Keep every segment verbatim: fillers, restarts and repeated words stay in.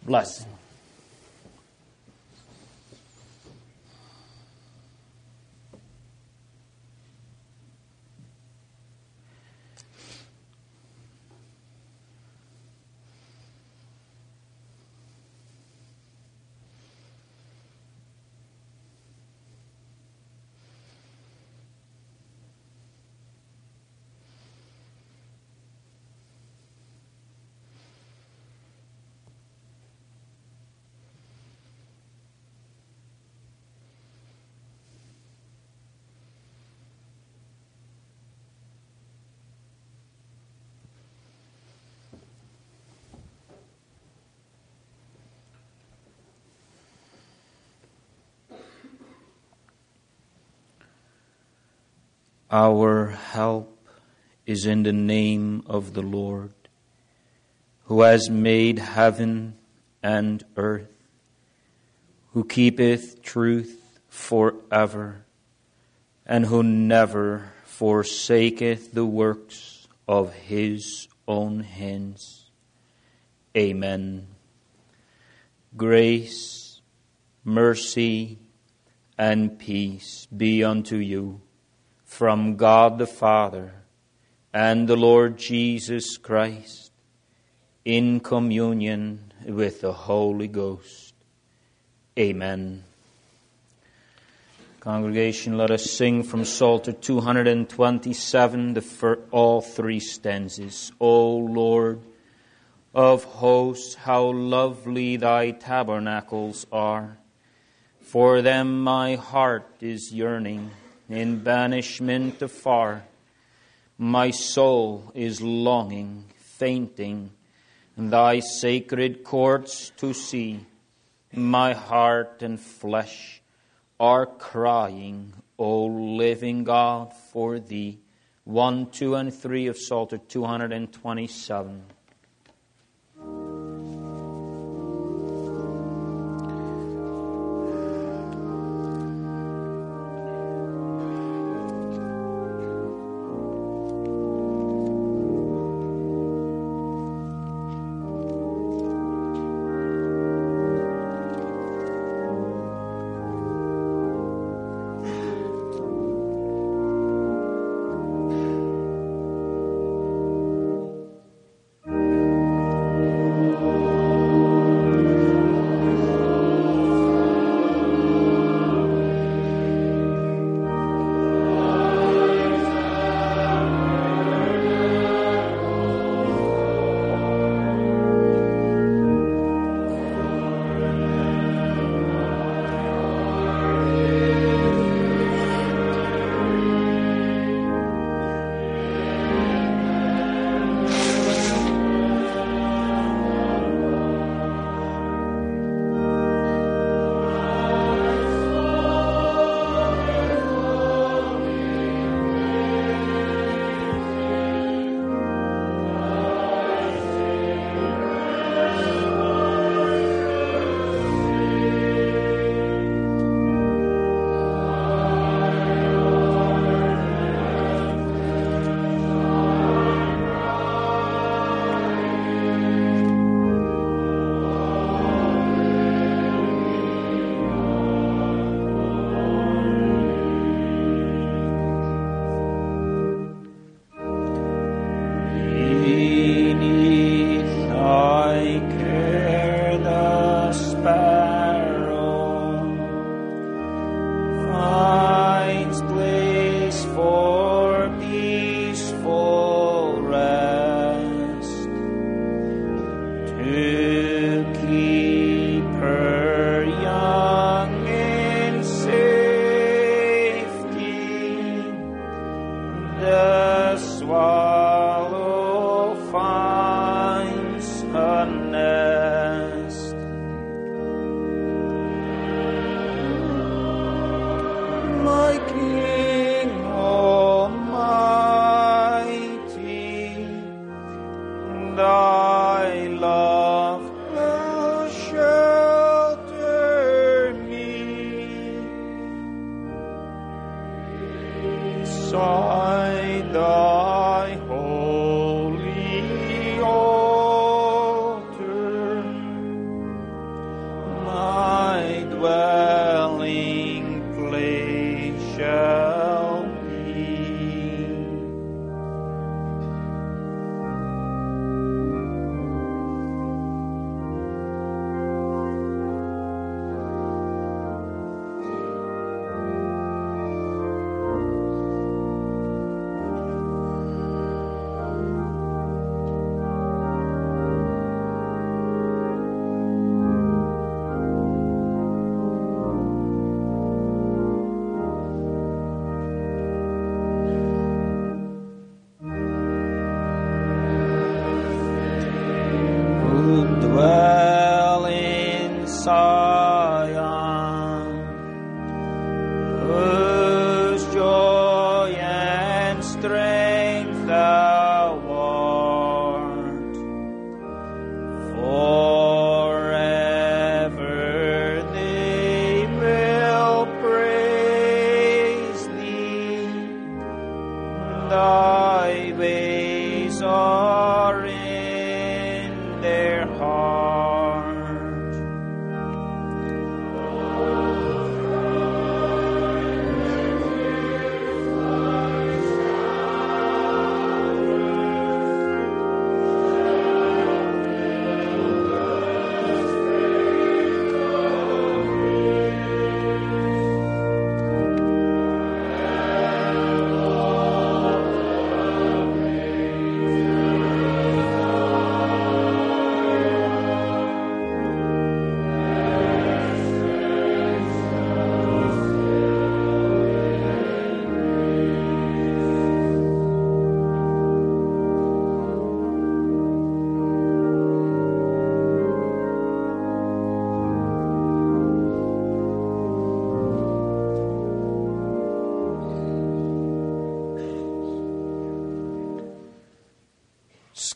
blessing. Our help is in the name of the Lord, who has made heaven and earth, who keepeth truth forever, and who never forsaketh the works of his own hands. Amen. Grace, mercy, and peace be unto you from God the Father and the Lord Jesus Christ, in communion with the Holy Ghost. Amen. Congregation, let us sing from Psalter two hundred twenty-seven, the fir- all three stanzas. O Lord of hosts, how lovely thy tabernacles are! For them my heart is yearning, in banishment afar. My soul is longing, fainting, thy sacred courts to see. My heart and flesh are crying, O living God, for thee. One, two, and three of Psalter two hundred twenty-seven.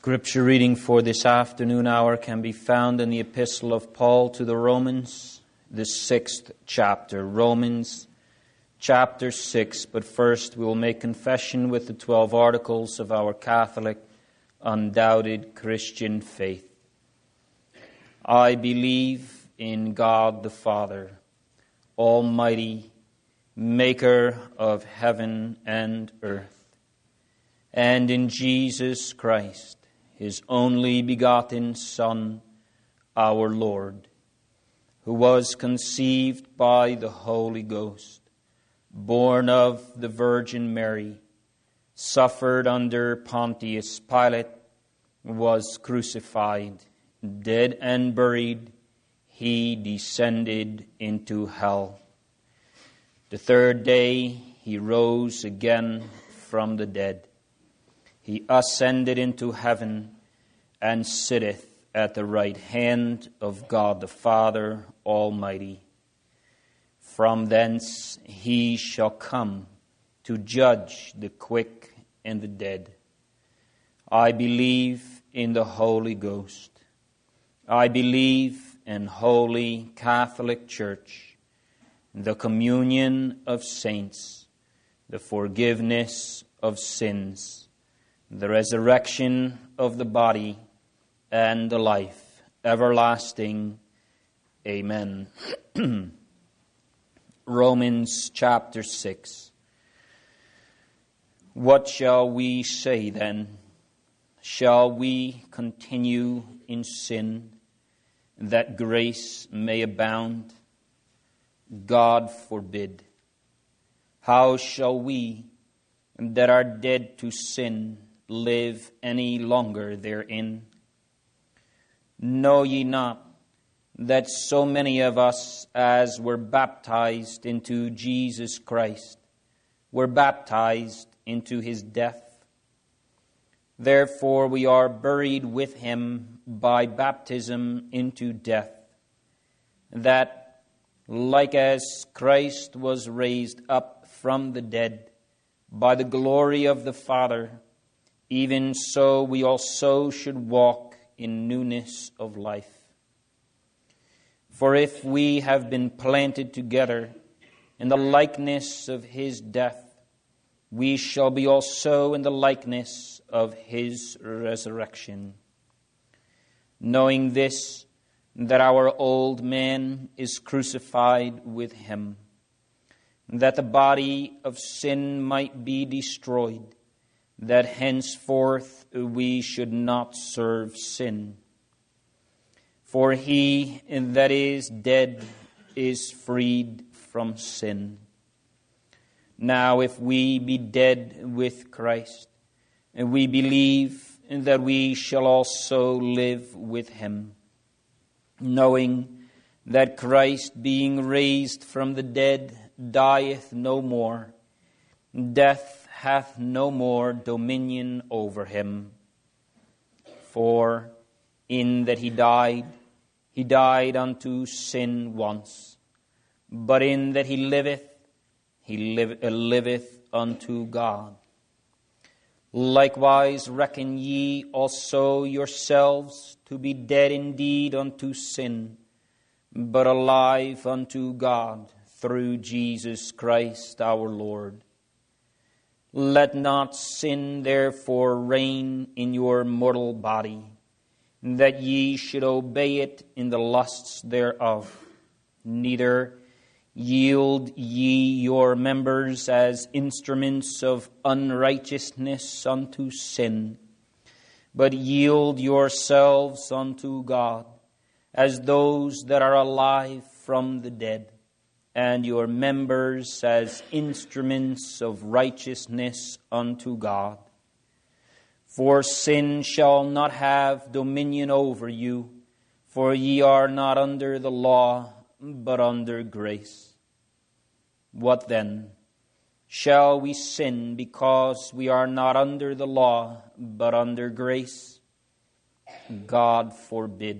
Scripture reading for this afternoon hour can be found in the Epistle of Paul to the Romans, the sixth chapter. Romans chapter six. But first we will make confession with the twelve articles of our Catholic, undoubted Christian faith. I believe in God the Father, Almighty, maker of heaven and earth, and in Jesus Christ, His only begotten Son, our Lord, who was conceived by the Holy Ghost, born of the Virgin Mary, suffered under Pontius Pilate, was crucified, dead and buried. He descended into hell. The third day He rose again from the dead. He ascended into heaven and sitteth at the right hand of God the Father Almighty. From thence He shall come to judge the quick and the dead. I believe in the Holy Ghost. I believe in Holy Catholic Church, the communion of saints, the forgiveness of sins, the resurrection of the body, and the life everlasting. Amen. Romans chapter six. What shall we say then? Shall we continue in sin, that grace may abound? God forbid. How shall we that are dead to sin live any longer therein? Know ye not that so many of us as were baptized into Jesus Christ were baptized into His death? Therefore we are buried with Him by baptism into death, that, like as Christ was raised up from the dead by the glory of the Father, even so we also should walk in newness of life. For if we have been planted together in the likeness of His death, we shall be also in the likeness of His resurrection. Knowing this, that our old man is crucified with Him, that the body of sin might be destroyed, that henceforth we should not serve sin. For he that is dead is freed from sin. Now if we be dead with Christ, and we believe that we shall also live with Him, knowing that Christ, being raised from the dead, dieth no more, death hath no more dominion over Him. For in that He died, He died unto sin once, but in that He liveth, He live, uh, liveth unto God. Likewise reckon ye also yourselves to be dead indeed unto sin, but alive unto God through Jesus Christ our Lord. Let not sin therefore reign in your mortal body, that ye should obey it in the lusts thereof. Neither yield ye your members as instruments of unrighteousness unto sin, but yield yourselves unto God as those that are alive from the dead, and your members as instruments of righteousness unto God. For sin shall not have dominion over you, for ye are not under the law, but under grace. What then? Shall we sin because we are not under the law, but under grace? God forbid.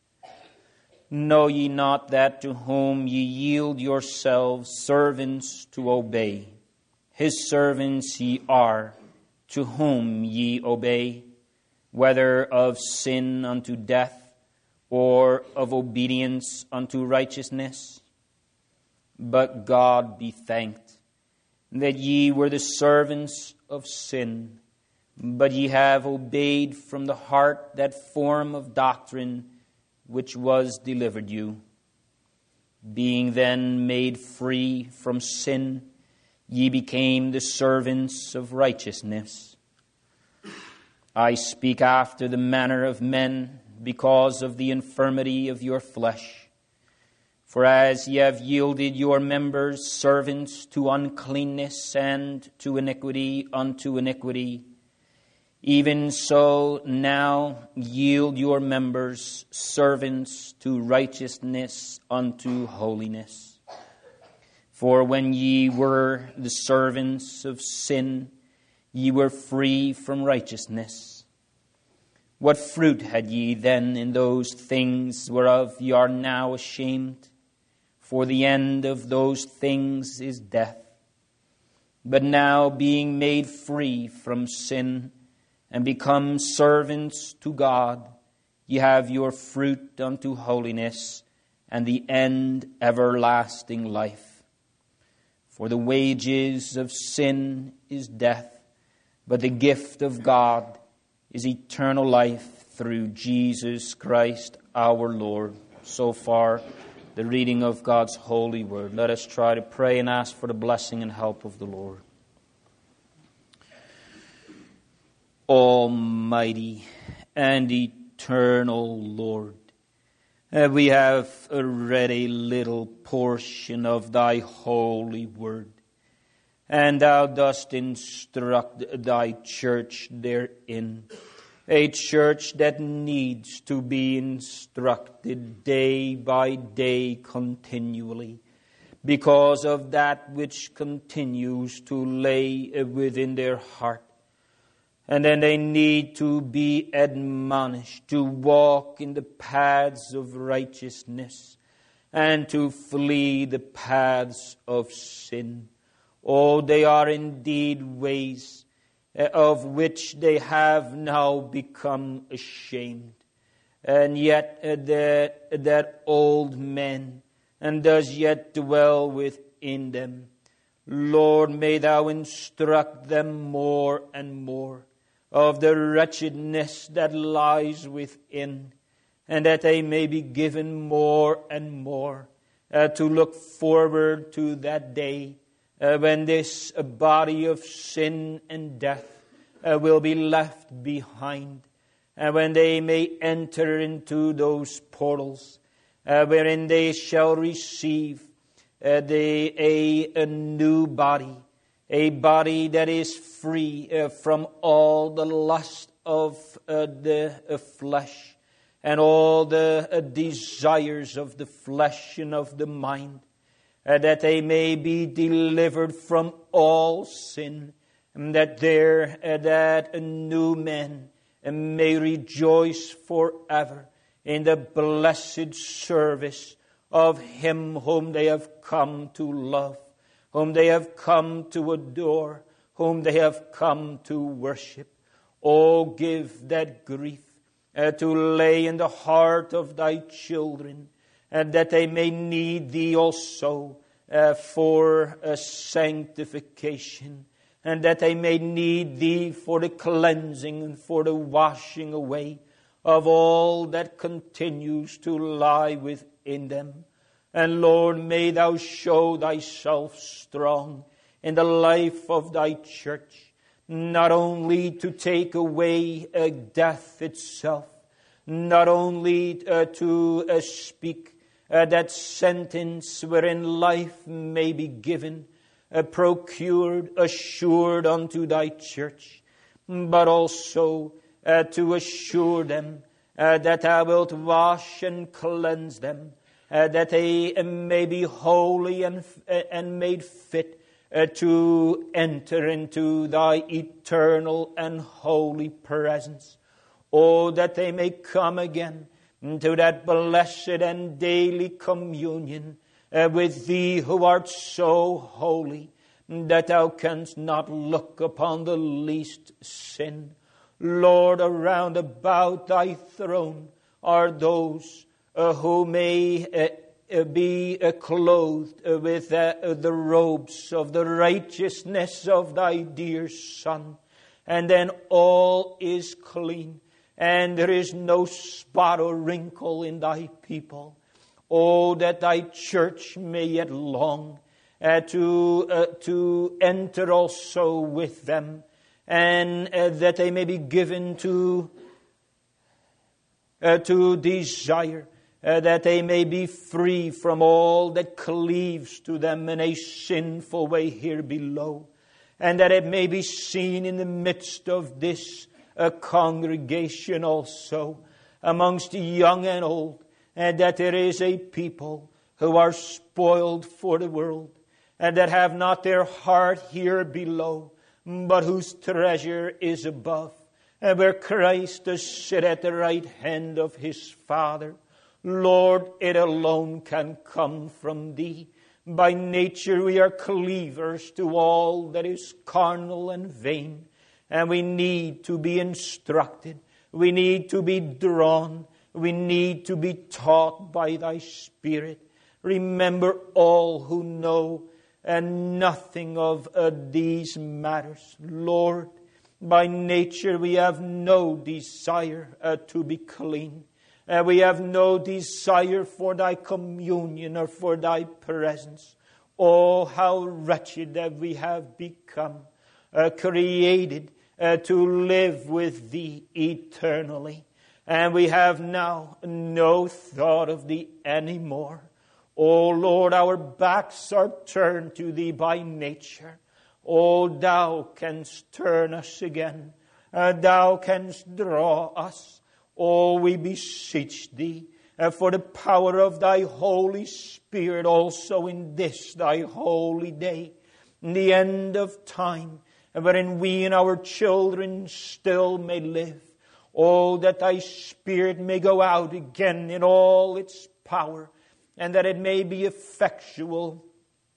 Know ye not that to whom ye yield yourselves servants to obey, His servants ye are, to whom ye obey, whether of sin unto death, or of obedience unto righteousness? But God be thanked, that ye were the servants of sin, but ye have obeyed from the heart that form of doctrine which was delivered you. Being then made free from sin, ye became the servants of righteousness. I speak after the manner of men, because of the infirmity of your flesh. For as ye have yielded your members servants to uncleanness and to iniquity unto iniquity, even so now yield your members servants to righteousness unto holiness. For when ye were the servants of sin, ye were free from righteousness. What fruit had ye then in those things whereof ye are now ashamed? For the end of those things is death. But now being made free from sin, and become servants to God, ye have your fruit unto holiness, and the end everlasting life. For the wages of sin is death, but the gift of God is eternal life through Jesus Christ our Lord. So far, the reading of God's holy word. Let us try to pray and ask for the blessing and help of the Lord. Almighty and eternal Lord, uh, we have read a little portion of thy holy word, and thou dost instruct thy church therein, a church that needs to be instructed day by day continually, because of that which continues to lay within their heart. And then they need to be admonished to walk in the paths of righteousness and to flee the paths of sin. Oh, they are indeed ways of which they have now become ashamed. And yet uh, that, that old man and does yet dwell within them. Lord, may thou instruct them more and more of the wretchedness that lies within, and that they may be given more and more uh, to look forward to that day uh, when this uh, body of sin and death uh, will be left behind, and when they may enter into those portals uh, wherein they shall receive uh, the, a, a new body, a body that is free uh, from all the lust of uh, the uh, flesh and all the uh, desires of the flesh and of the mind, uh, that they may be delivered from all sin, and that there uh, that new men uh, may rejoice forever in the blessed service of Him whom they have come to love, whom they have come to adore, whom they have come to worship. Oh, give that grief uh, to lay in the heart of thy children, and that they may need thee also uh, for uh, sanctification, and that they may need thee for the cleansing and for the washing away of all that continues to lie within them. And Lord, may thou show thyself strong in the life of thy church, not only to take away uh, death itself, not only uh, to uh, speak uh, that sentence wherein life may be given, uh, procured, assured unto thy church, but also uh, to assure them uh, that thou wilt wash and cleanse them, uh, that they uh, may be holy and, uh, and made fit Uh, to enter into thy eternal and holy presence. Oh, that they may come again to that blessed and daily communion uh, with thee who art so holy that thou canst not look upon the least sin. Lord, around about thy throne are those uh, who may uh, uh, be uh, clothed uh, with uh, the robes of the righteousness of thy dear Son. And then all is clean, and there is no spot or wrinkle in thy people. Oh, that thy church may yet long uh, to, uh, to enter also with them, and uh, that they may be given to, uh, to desire, uh, that they may be free from all that cleaves to them in a sinful way here below, and that it may be seen in the midst of this uh, congregation also, amongst young and old, and that there is a people who are spoiled for the world, and that have not their heart here below, but whose treasure is above, and where Christ does sit at the right hand of his Father. Lord, it alone can come from thee. By nature we are cleavers to all that is carnal and vain, and we need to be instructed. We need to be drawn. We need to be taught by thy Spirit. Remember all who know and nothing of uh, these matters. Lord, by nature we have no desire uh, to be clean. Uh, we have no desire for thy communion or for thy presence. Oh, how wretched that we have become, uh, created uh, to live with thee eternally. And we have now no thought of thee anymore. O Lord, our backs are turned to thee by nature. O thou canst turn us again. Uh, thou canst draw us. O we beseech thee uh, for the power of thy Holy Spirit also in this thy holy day, in the end of time, wherein we and our children still may live. Oh, that thy Spirit may go out again in all its power, and that it may be effectual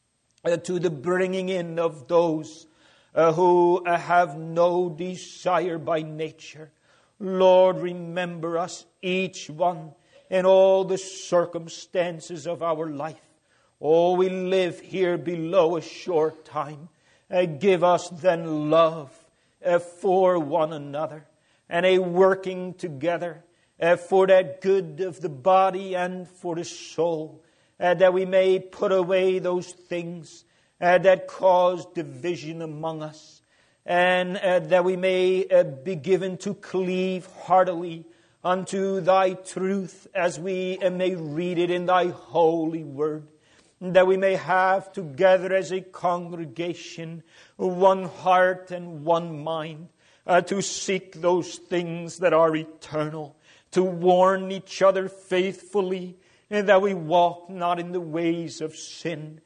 uh, to the bringing in of those uh, who uh, have no desire by nature. Lord, remember us, each one, in all the circumstances of our life. Oh, we live here below a short time. Uh, give us then love uh, for one another, and a working together uh, for that good of the body and for the soul, uh, that we may put away those things uh, that cause division among us, and uh, that we may uh, be given to cleave heartily unto thy truth as we uh, may read it in thy holy word, that we may have together as a congregation one heart and one mind, Uh, to seek those things that are eternal, to warn each other faithfully, and that we walk not in the ways of sin,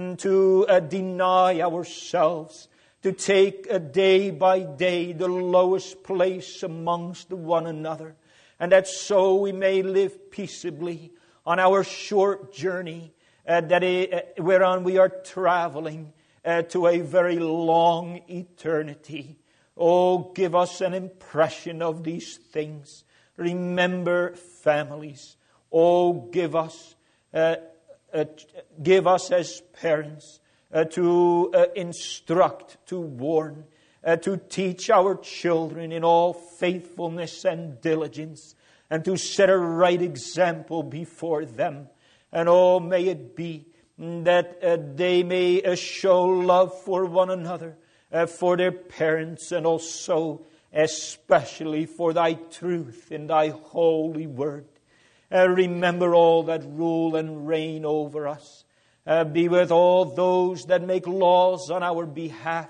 to uh, deny ourselves, to take uh, day by day the lowest place amongst one another, and that so we may live peaceably on our short journey, uh, that it, uh, whereon we are traveling uh, to a very long eternity. Oh, give us an impression of these things. Remember families. Oh, give us, uh, uh, give us as parents uh, to uh, instruct, to warn, uh, to teach our children in all faithfulness and diligence, and to set a right example before them. And oh, may it be that uh, they may uh, show love for one another, Uh, for their parents, and also especially for thy truth in thy holy word. Uh, remember all that rule and reign over us. Uh, be with all those that make laws on our behalf,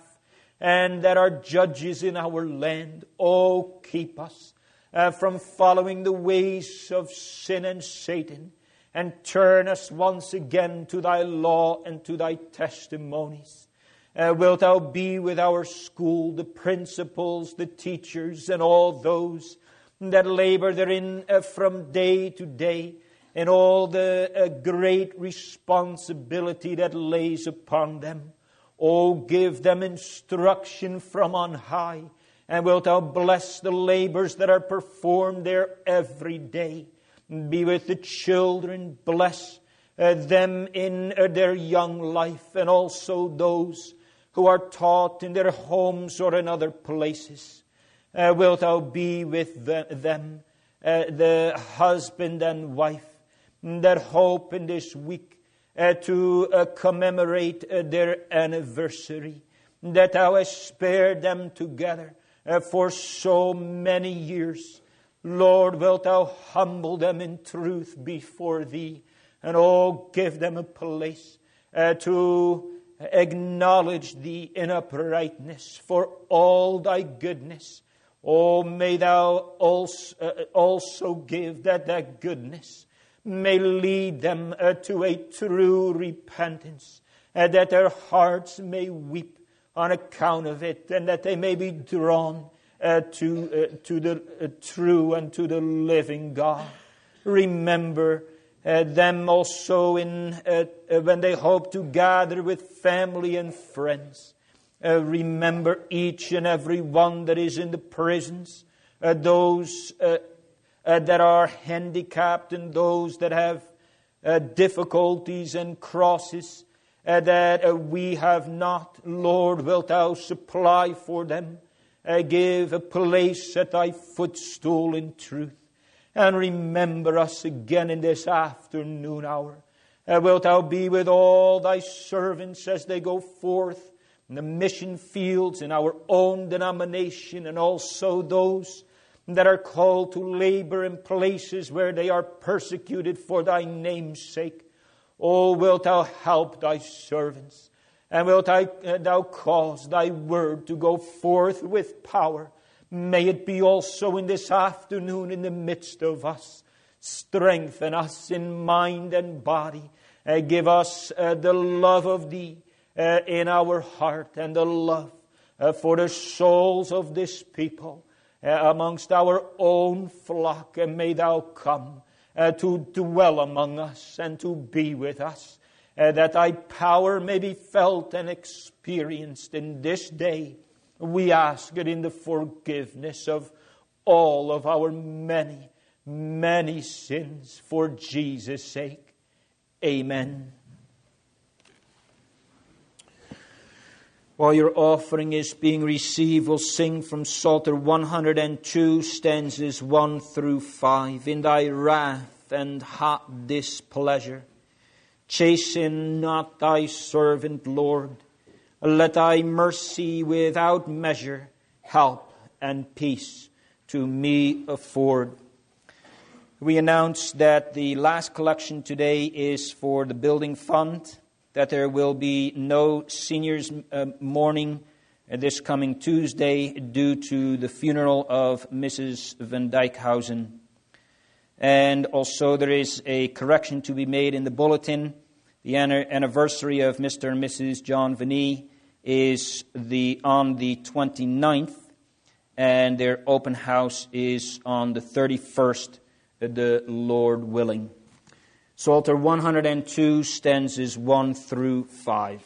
and that are judges in our land. Oh, keep us uh, from following the ways of sin and Satan, and turn us once again to thy law and to thy testimonies. Uh, wilt thou be with our school, the principals, the teachers, and all those that labor therein uh, from day to day, and all the uh, great responsibility that lays upon them. Oh, give them instruction from on high, And wilt Thou bless the labors that are performed there every day. Be with the children. Bless uh, them in uh, their young life, and also those who are taught in their homes or in other places. Uh, wilt Thou be with the, them, uh, the husband and wife, that hope in this week uh, to uh, commemorate uh, their anniversary, that Thou hast spared them together uh, for so many years. Lord, wilt Thou humble them in truth before Thee, and oh, give them a place uh, to acknowledge Thee in uprightness for all Thy goodness. Oh, may Thou also, uh, also give that that goodness may lead them uh, to a true repentance, uh, that their hearts may weep on account of it, and that they may be drawn uh, to uh, to the uh, true and to the living God. Remember uh, them also in uh, uh, when they hope to gather with family and friends. Uh, remember each and every one that is in the prisons, uh, those uh, uh, that are handicapped, and those that have uh, difficulties and crosses uh, that uh, we have not. Lord, wilt Thou supply for them? Uh, give a place at Thy footstool in truth. And remember us again in this afternoon hour. Uh, wilt Thou be with all Thy servants as they go forth in the mission fields in our own denomination, and also those that are called to labor in places where they are persecuted for Thy name's sake. Oh, wilt Thou help Thy servants, and wilt Thou, uh, thou cause Thy word to go forth with power. May it be also in this afternoon in the midst of us. Strengthen us in mind and body. Uh, give us uh, the love of Thee Uh, in our heart, and the love uh, for the souls of this people uh, amongst our own flock. And may Thou come uh, to dwell among us and to be with us, uh, that Thy power may be felt and experienced in this day. We ask it in the forgiveness of all of our many, many sins, for Jesus' sake. Amen. While your offering is being received, we'll sing from Psalter one hundred two, stanzas one through five. In Thy wrath and hot displeasure, chasten not Thy servant, Lord. Let Thy mercy without measure help and peace to me afford. We announce that the last collection today is for the building fund, that there will be no seniors uh, morning uh, this coming Tuesday due to the funeral of Missus Van Dijkhausen. And also there is a correction to be made in the bulletin. The anniversary of Mister and Missus John Vanee is the on the twenty-ninth, and their open house is on the thirty-first, the Lord willing. Psalter one hundred two, stanzas one through five.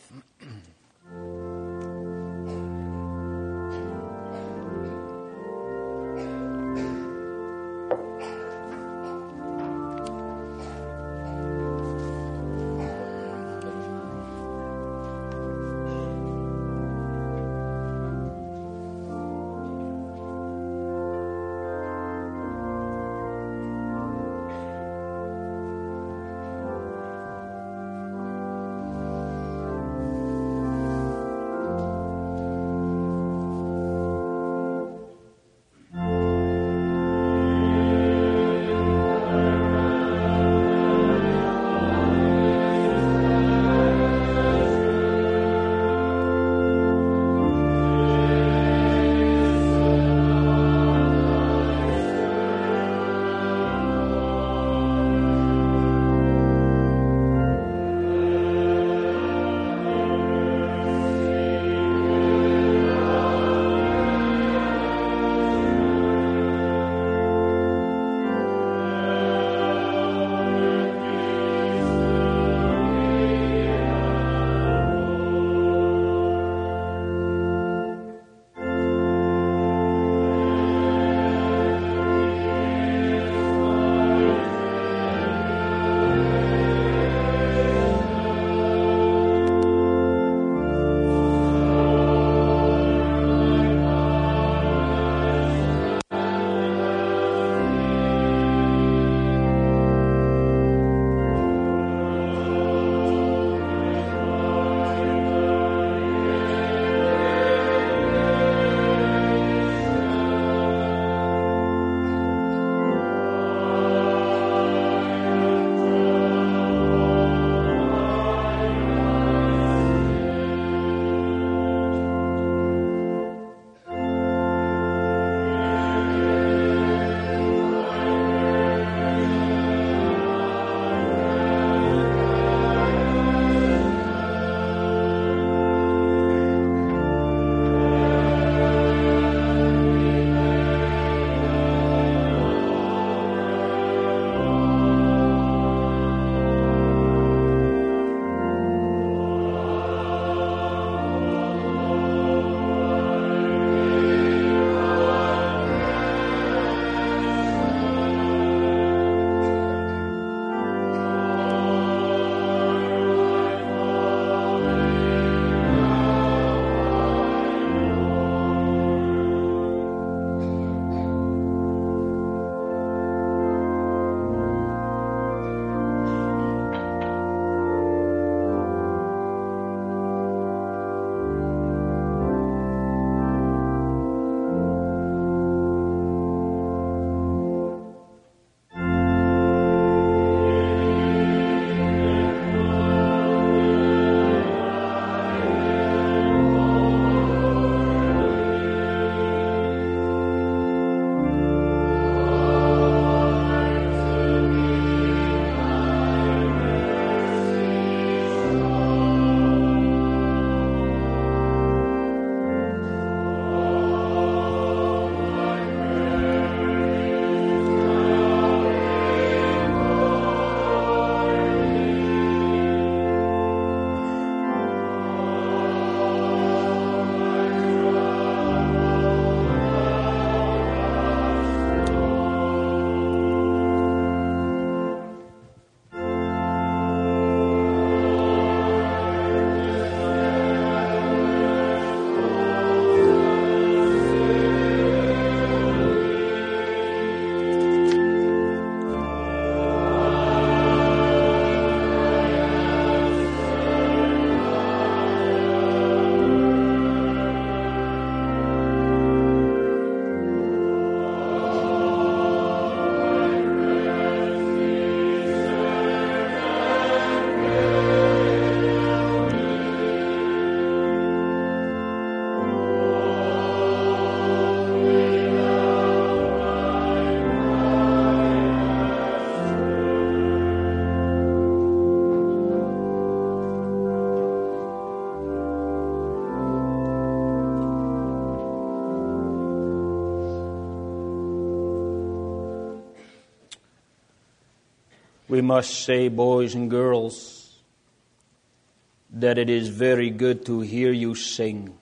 We must say, boys and girls, that it is very good to hear you sing.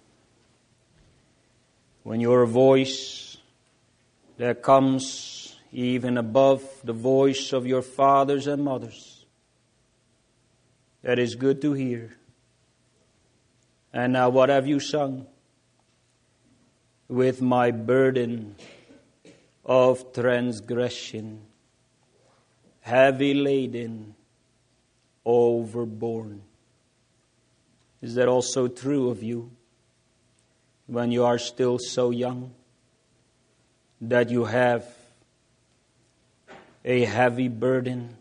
When your voice that comes even above the voice of your fathers and mothers, that is good to hear. And now what have you sung? With my burden of transgression, heavy laden, overborne. Is that also true of you? When you are still so young, that you have a heavy burden?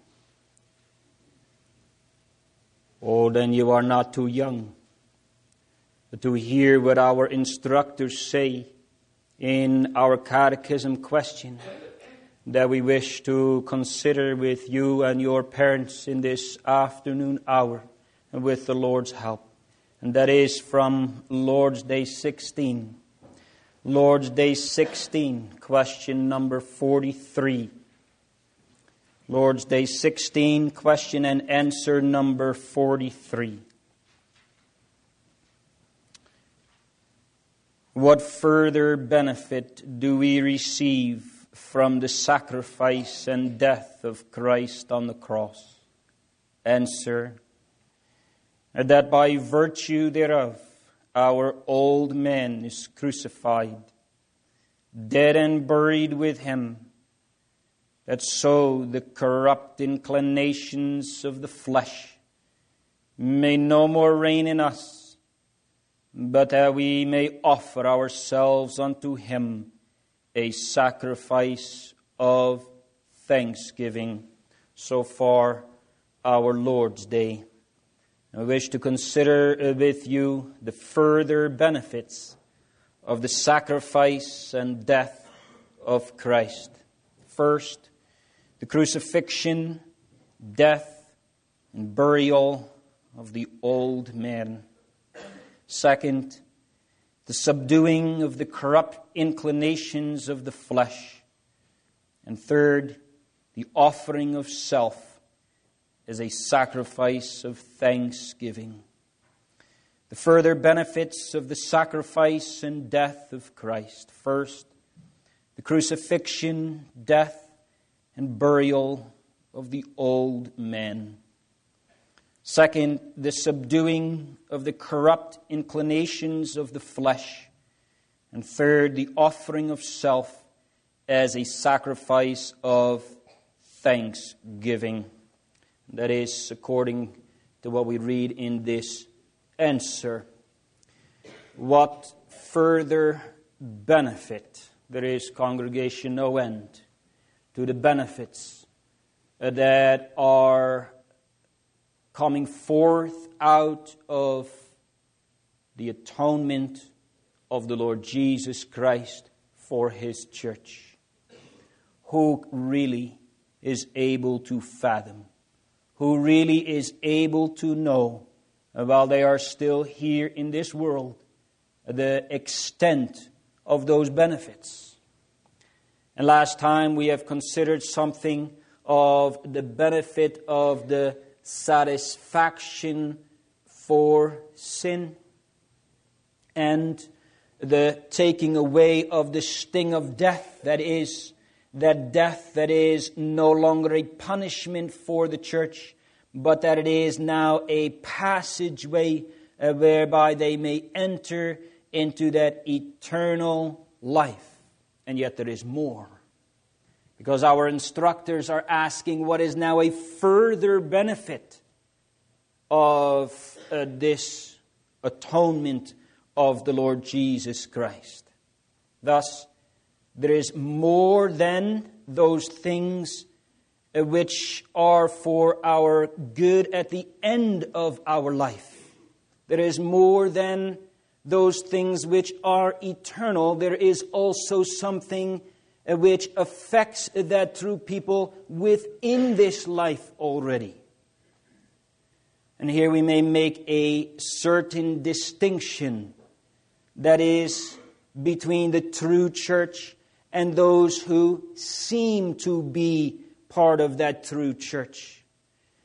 Oh, then you are not too young to hear what our instructors say in our catechism question that we wish to consider with you and your parents in this afternoon hour and with the Lord's help. And that is from Lord's Day sixteen. Lord's Day sixteen, question number forty-three. Lord's Day sixteen, question and answer number forty-three. What further benefit do we receive from the sacrifice and death of Christ on the cross? Answer: that by virtue thereof our old man is crucified, dead and buried with him, that so the corrupt inclinations of the flesh may no more reign in us, but that we may offer ourselves unto him a sacrifice of thanksgiving. So far, our Lord's Day. I wish to consider with you the further benefits of the sacrifice and death of Christ. First, the crucifixion, death, and burial of the old man. Second, the subduing of the corrupt inclinations of the flesh. And third, the offering of self as a sacrifice of thanksgiving. The further benefits of the sacrifice and death of Christ. First, the crucifixion, death, and burial of the old man. Second, the subduing of the corrupt inclinations of the flesh. And third, the offering of self as a sacrifice of thanksgiving. That is according to what we read in this answer. What further benefit? There is, congregation, no end to the benefits that are coming forth out of the atonement of the Lord Jesus Christ for His church. Who really is able to fathom? Who really is able to know, while they are still here in this world, the extent of those benefits? And last time we have considered something of the benefit of the satisfaction for sin and the taking away of the sting of death, that is, that death that is no longer a punishment for the church, but that it is now a passageway uh, whereby they may enter into that eternal life. And yet there is more. Because our instructors are asking what is now a further benefit of uh, this atonement of the Lord Jesus Christ. Thus, there is more than those things uh, which are for our good at the end of our life. There is more than those things which are eternal. There is also something uh, which affects that through people within this life already. And here we may make a certain distinction, that is, between the true church and those who seem to be part of that true church.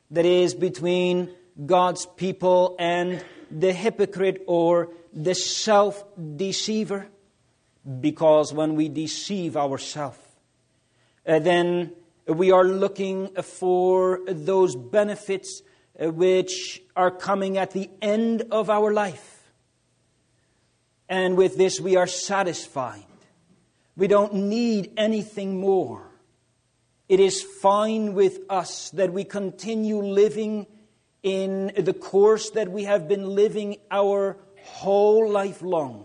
that is between God's people and the hypocrite or the self-deceiver. Because when we deceive ourselves, uh, then we are looking for those benefits uh, which are coming at the end of our life. And with this we are satisfied. We don't need anything more. It is fine with us that we continue living in the course that we have been living our whole life long.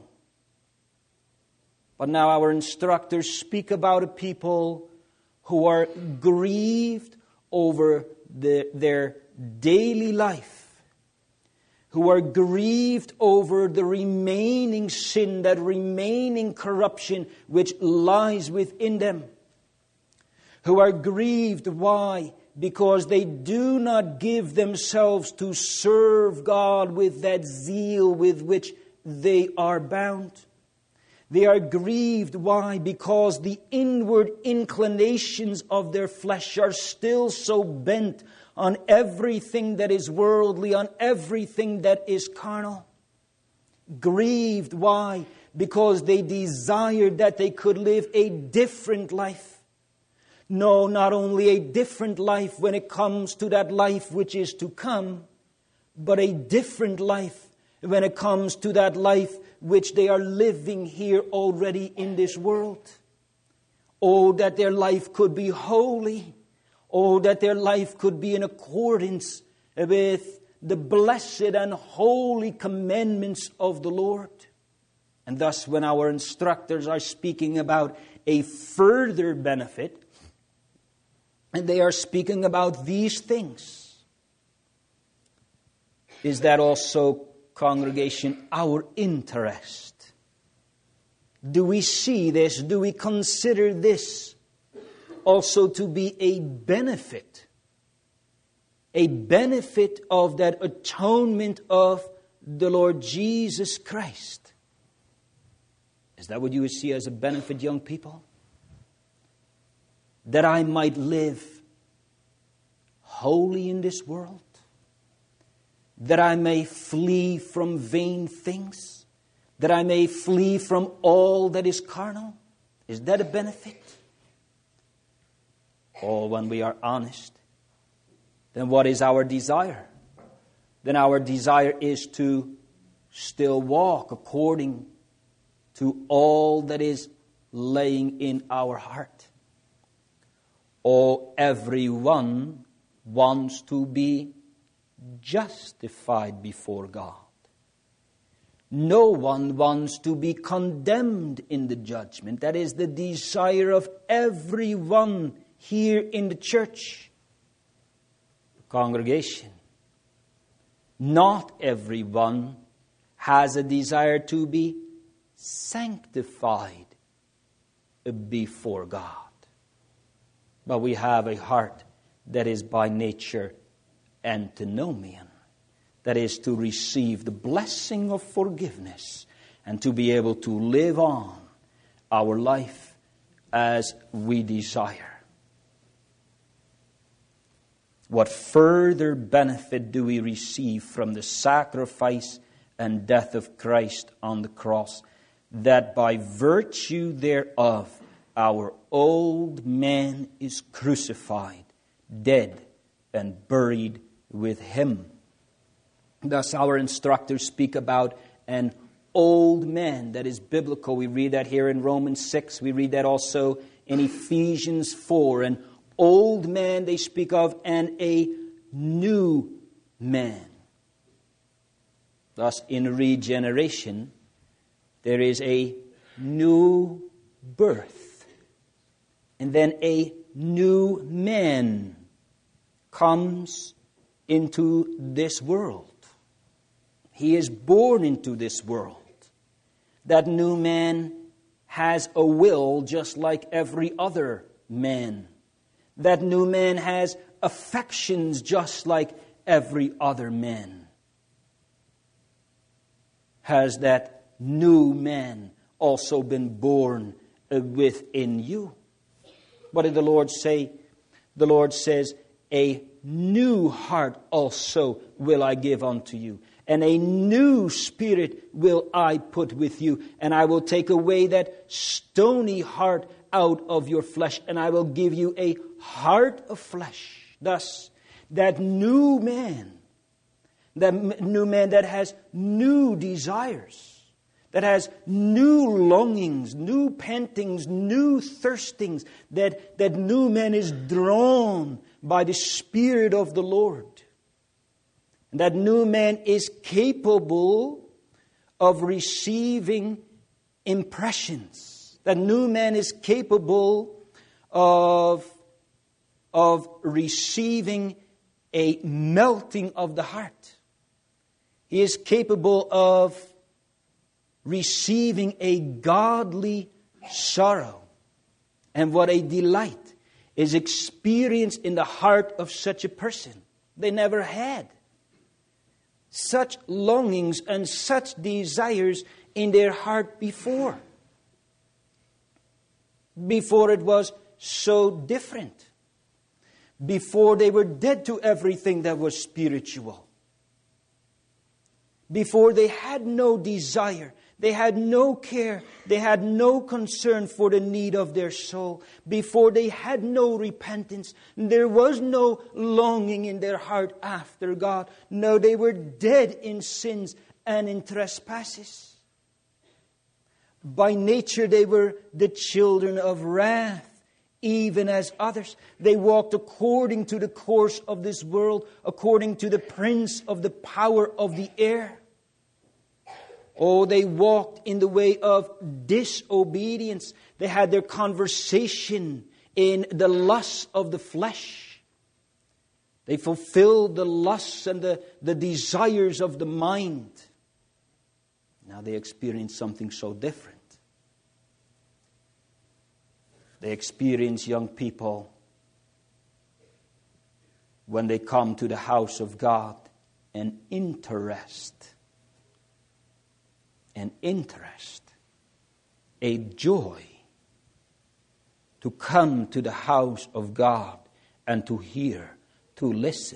But now our instructors speak about a people who are grieved over the, their daily life, who are grieved over the remaining sin, that remaining corruption which lies within them, who are grieved. Why? Because they do not give themselves to serve God with that zeal with which they are bound. They are grieved. Why? Because the inward inclinations of their flesh are still so bent on everything that is worldly, on everything that is carnal. Grieved. Why? Because they desired that they could live a different life. No, not only a different life when it comes to that life which is to come, but a different life when it comes to that life which they are living here already in this world. Oh, that their life could be holy. Oh, that their life could be in accordance with the blessed and holy commandments of the Lord. And thus, when our instructors are speaking about a further benefit, and they are speaking about these things, is that also, congregation, our interest? Do we see this? Do we consider this also to be a benefit? A benefit of that atonement of the Lord Jesus Christ? Is that what you would see as a benefit, young people? That I might live holy in this world? That I may flee from vain things? That I may flee from all that is carnal? Is that a benefit? Or when we are honest, then what is our desire? Then our desire is to still walk according to all that is laying in our heart. Oh, everyone wants to be justified before God. No one wants to be condemned in the judgment. That is the desire of everyone here in the church. The congregation. Not everyone has a desire to be sanctified before God. But we have a heart that is by nature antinomian. That is to receive the blessing of forgiveness and to be able to live on our life as we desire. What further benefit do we receive from the sacrifice and death of Christ on the cross? That by virtue thereof, our old man is crucified, dead, and buried with him. Thus our instructors speak about an old man that is biblical. We read that here in Romans six. We read that also in Ephesians four. An old man they speak of, and a new man. Thus in regeneration, there is a new birth. And then a new man comes into this world. He is born into this world. That new man has a will just like every other man. That new man has affections just like every other man. Has that new man also been born within you? What did the Lord say? The Lord says, a new heart also will I give unto you, and a new spirit will I put with you, and I will take away that stony heart out of your flesh, and I will give you a heart of flesh. Thus, that new man, that new man that has new desires, that has new longings, new pantings, new thirstings, that, that new man is drawn by the Spirit of the Lord. And that new man is capable of receiving impressions. That new man is capable of, of receiving a melting of the heart. He is capable of receiving a godly sorrow. And what a delight is experienced in the heart of such a person. They never had such longings and such desires in their heart before. Before it was so different. Before they were dead to everything that was spiritual. Before they had no desire. They had no care. They had no concern for the need of their soul. Before they had no repentance. There was no longing in their heart after God. No, they were dead in sins and in trespasses. By nature they were the children of wrath, even as others. They walked according to the course of this world, according to the prince of the power of the air. Oh, they walked in the way of disobedience. They had their conversation in the lusts of the flesh. They fulfilled the lusts and the, the desires of the mind. Now they experience something so different. They experience young people when they come to the house of God an interest. An interest, a joy to come to the house of God and to hear, to listen.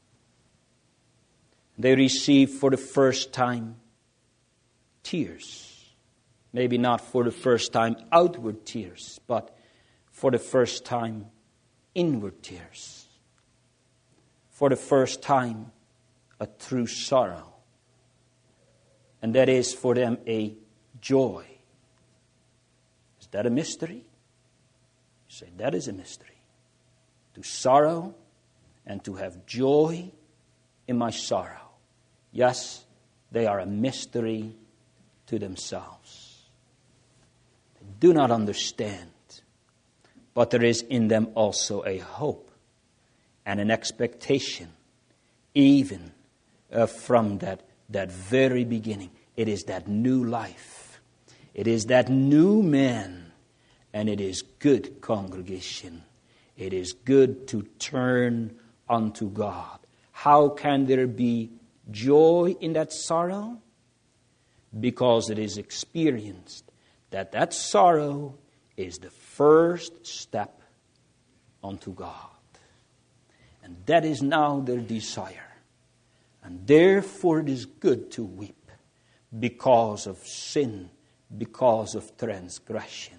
They receive for the first time tears. Maybe not for the first time outward tears, but for the first time inward tears. For the first time a true sorrow. And that is for them a joy. Is that a mystery? You say, that is a mystery. To sorrow and to have joy in my sorrow. Yes, they are a mystery to themselves. They do not understand. But there is in them also a hope and an expectation, even uh, from that That very beginning. It is that new life. It is that new man. And it is good, congregation. It is good to turn unto God. How can there be joy in that sorrow? Because it is experienced that that sorrow is the first step unto God. And that is now their desire. And therefore it is good to weep because of sin, because of transgression.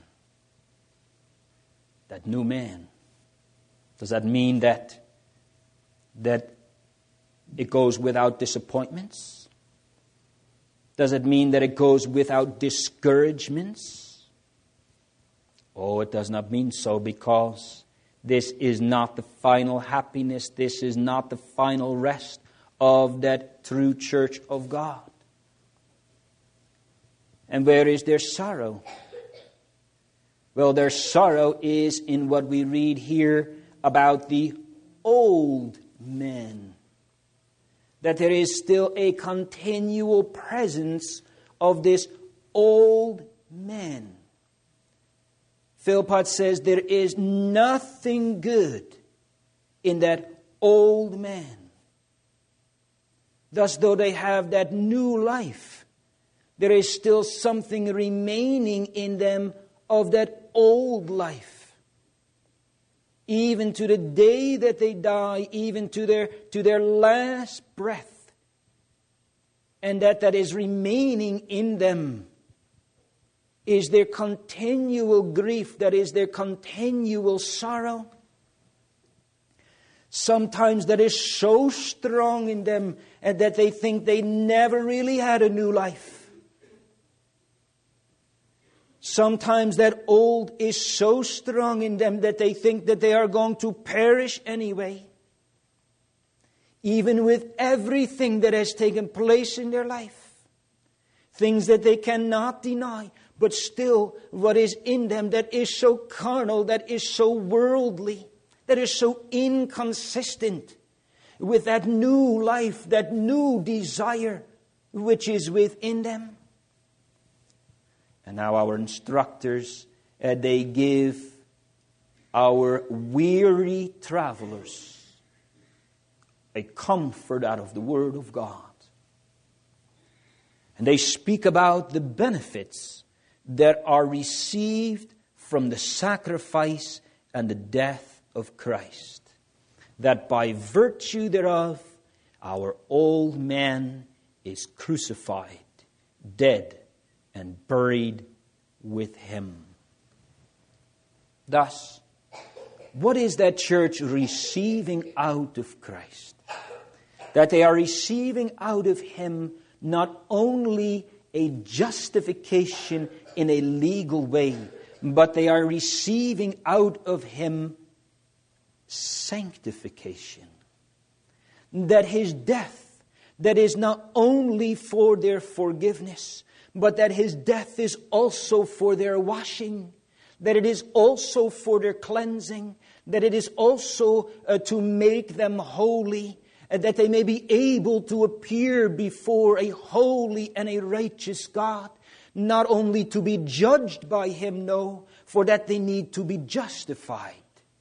That new man. Does that mean that, that it goes without disappointments? Does it mean that it goes without discouragements? Oh, it does not mean so, because this is not the final happiness. This is not the final rest of that true church of God. And where is their sorrow? Well, their sorrow is in what we read here about the old men. That there is still a continual presence of this old man. Philpott says there is nothing good in that old man. Thus, though they have that new life, there is still something remaining in them of that old life. even to the day that they die, even to their, to their last breath. And that that is remaining in them is their continual grief, that is their continual sorrow. Sometimes that is so strong in them and that they think they never really had a new life. Sometimes that old is so strong in them that they think that they are going to perish anyway. Even with everything that has taken place in their life. Things that they cannot deny. But still, what is in them that is so carnal, that is so worldly, that is so inconsistent with that new life, that new desire which is within them. And now our instructors, uh, they give our weary travelers a comfort out of the Word of God. And they speak about the benefits that are received from the sacrifice and the death of Christ. That by virtue thereof, our old man is crucified, dead, and buried with Him. Thus, what is that church receiving out of Christ? That they are receiving out of Him not only a justification in a legal way, but they are receiving out of Him sanctification. That His death, that is not only for their forgiveness, but that His death is also for their washing, that it is also for their cleansing, that it is also uh, to make them holy, and that they may be able to appear before a holy and a righteous God, not only to be judged by Him, no, for that they need to be justified,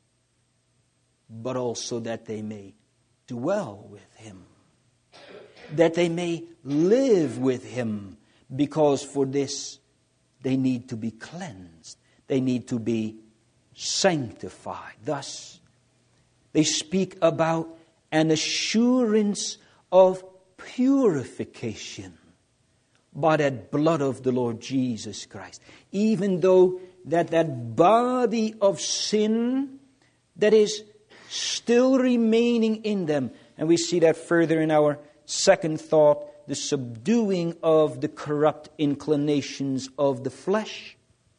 but also that they may dwell with Him, that they may live with Him, because for this they need to be cleansed, they need to be sanctified. Thus, they speak about an assurance of purification by that blood of the Lord Jesus Christ. Even though that that body of sin that is still remaining in them. And we see that further in our second thought, the subduing of the corrupt inclinations of the flesh.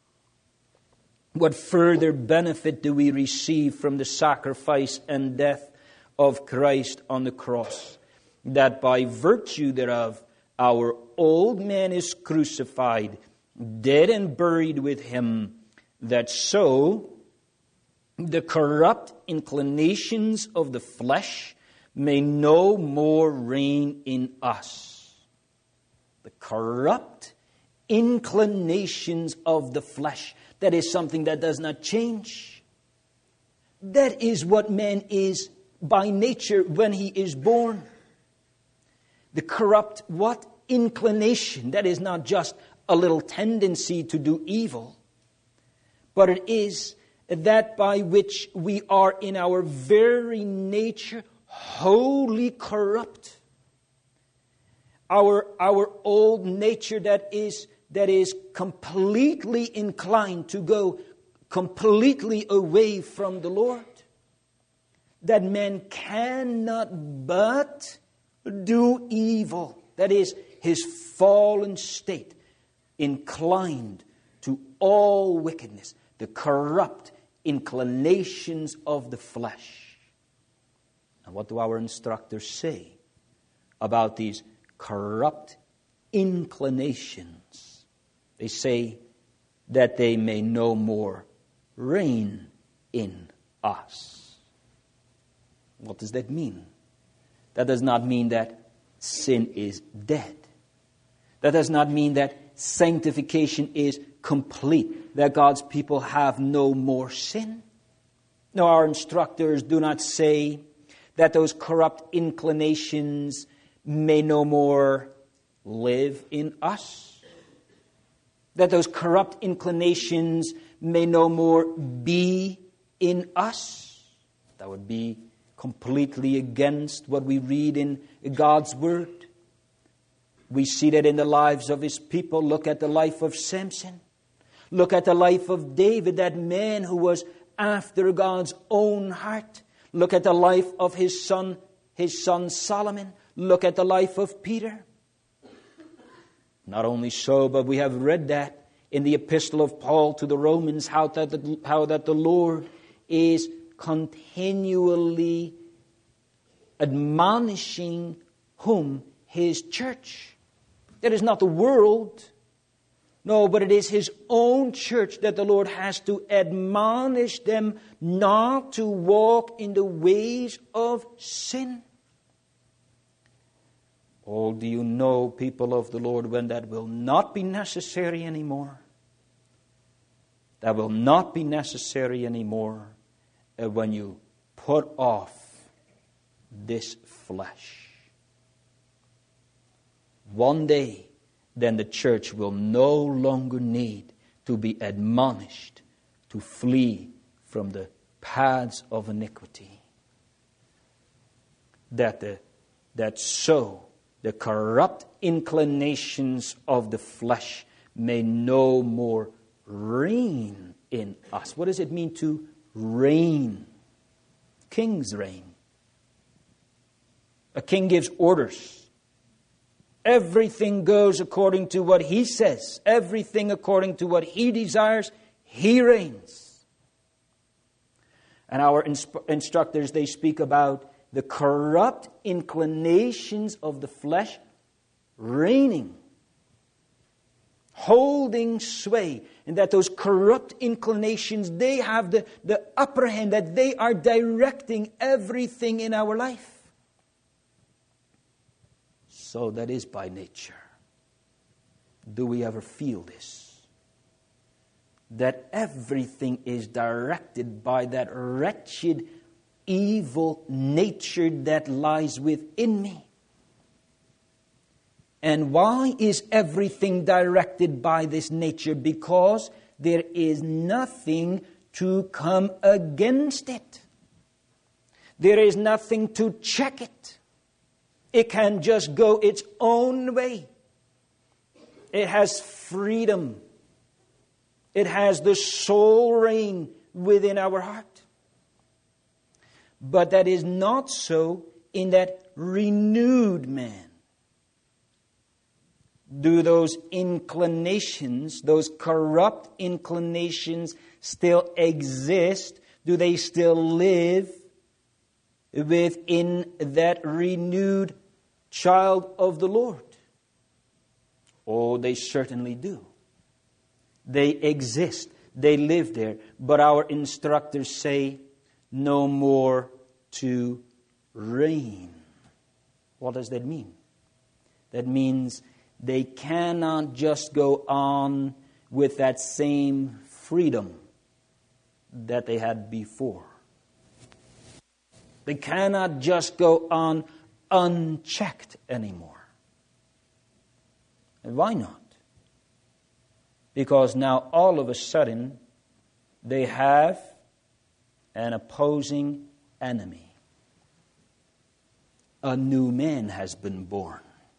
What further benefit do we receive from the sacrifice and death of Christ on the cross? That by virtue thereof, our old man is crucified, dead and buried with Him, that so the corrupt inclinations of the flesh may no more reign in us. The corrupt inclinations of the flesh. That is something that does not change. That is what man is by nature when he is born. The corrupt what? Inclination. That is not just a little tendency to do evil, but it is that by which we are in our very nature wholly corrupt. Our, our old nature that is, that is completely inclined to go completely away from the Lord. That man cannot but do evil. That is his fallen state, inclined to all wickedness, the corrupt inclinations of the flesh. And what do our instructors say about these corrupt inclinations? They say that they may no more reign in us. What does that mean? That does not mean that sin is dead. That does not mean that sanctification is complete, that God's people have no more sin. No, our instructors do not say that those corrupt inclinations may no more live in us. That those corrupt inclinations may no more be in us. That would be completely against what we read in God's Word. We see that in the lives of His people. Look at the life of Samson. Look at the life of David, that man who was after God's own heart. Look at the life of his son, his son Solomon. Look at the life of Peter. Not only so, but we have read that in the epistle of Paul to the Romans, how that the, how that the Lord is continually admonishing whom? His church. That is not the world. No, but it is His own church that the Lord has to admonish them not to walk in the ways of sin. Oh, do you know, people of the Lord, when that will not be necessary anymore? That will not be necessary anymore uh, when you put off this flesh. One day, then the church will no longer need to be admonished to flee from the paths of iniquity. That the that so the corrupt inclinations of the flesh may no more reign in us. What does it mean to reign? Kings reign. A king gives orders. Everything goes according to what he says. Everything according to what he desires. He reigns. And our insp- instructors, they speak about the corrupt inclinations of the flesh reigning, holding sway. And that those corrupt inclinations, they have the, the upper hand, that they are directing everything in our life. So that is by nature. Do we ever feel this? That everything is directed by that wretched, evil nature that lies within me. And why is everything directed by this nature? Because there is nothing to come against it. There is nothing to check it. It can just go its own way. It has freedom. It has the sole reign within our heart. But that is not so in that renewed man. Do those inclinations, those corrupt inclinations still exist? Do they still live within that renewed child of the Lord? Oh, they certainly do. They exist. They live there. But our instructors say, no more to reign. What does that mean? That means they cannot just go on with that same freedom that they had before. They cannot just go on unchecked anymore. And why not? Because now all of a sudden they have an opposing enemy. A new man has been born.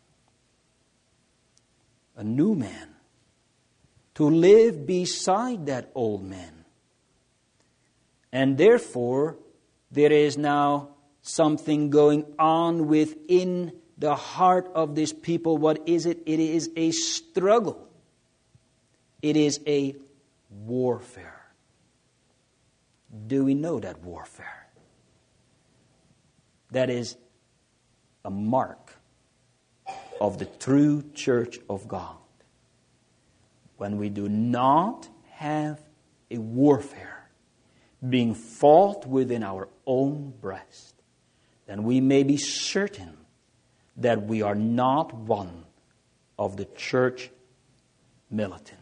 A new man. To live beside that old man. And therefore, there is now something going on within the heart of this people. What is it? It is a struggle. It is a warfare. Do we know that warfare? That is a mark of the true church of God. When we do not have a warfare being fought within our own breast, then we may be certain that we are not one of the church militant.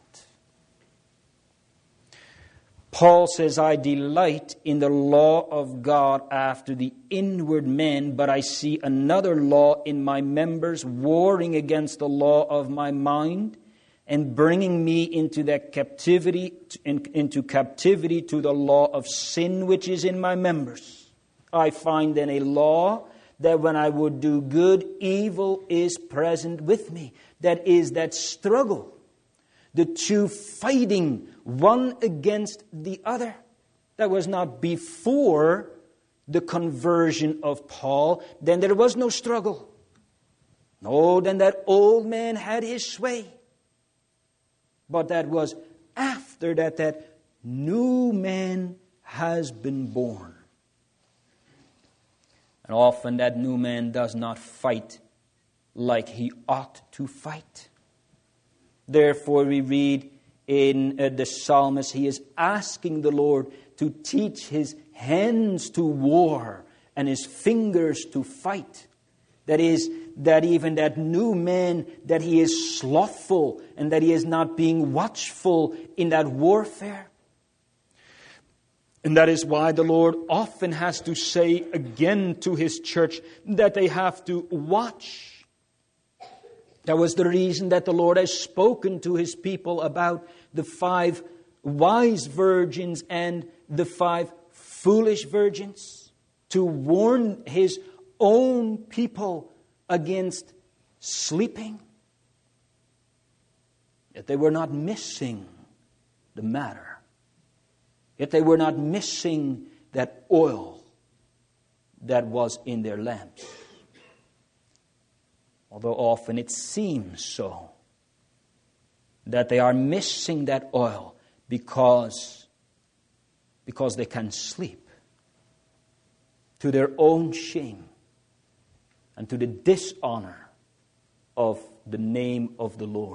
Paul says, I delight in the law of God after the inward man, but I see another law in my members, warring against the law of my mind, and bringing me into that captivity, into captivity to the law of sin which is in my members. I find then a law that when I would do good, evil is present with me. That is that struggle. The two fighting one against the other. That was not before the conversion of Paul. Then there was no struggle. No, then that old man had his sway. But that was after that that new man has been born. And often that new man does not fight like he ought to fight. Therefore we read in uh, the psalmist, he is asking the Lord to teach his hands to war and his fingers to fight. That is, that even that new man, that he is slothful and that he is not being watchful in that warfare. And that is why the Lord often has to say again to His church that they have to watch. That was the reason that the Lord has spoken to His people about the five wise virgins and the five foolish virgins, to warn His own people against sleeping. Yet they were not missing the matter. Yet they were not missing that oil that was in their lamps. Although often it seems so, that they are missing that oil because, because they can sleep, to their own shame and to the dishonor of the name of the Lord.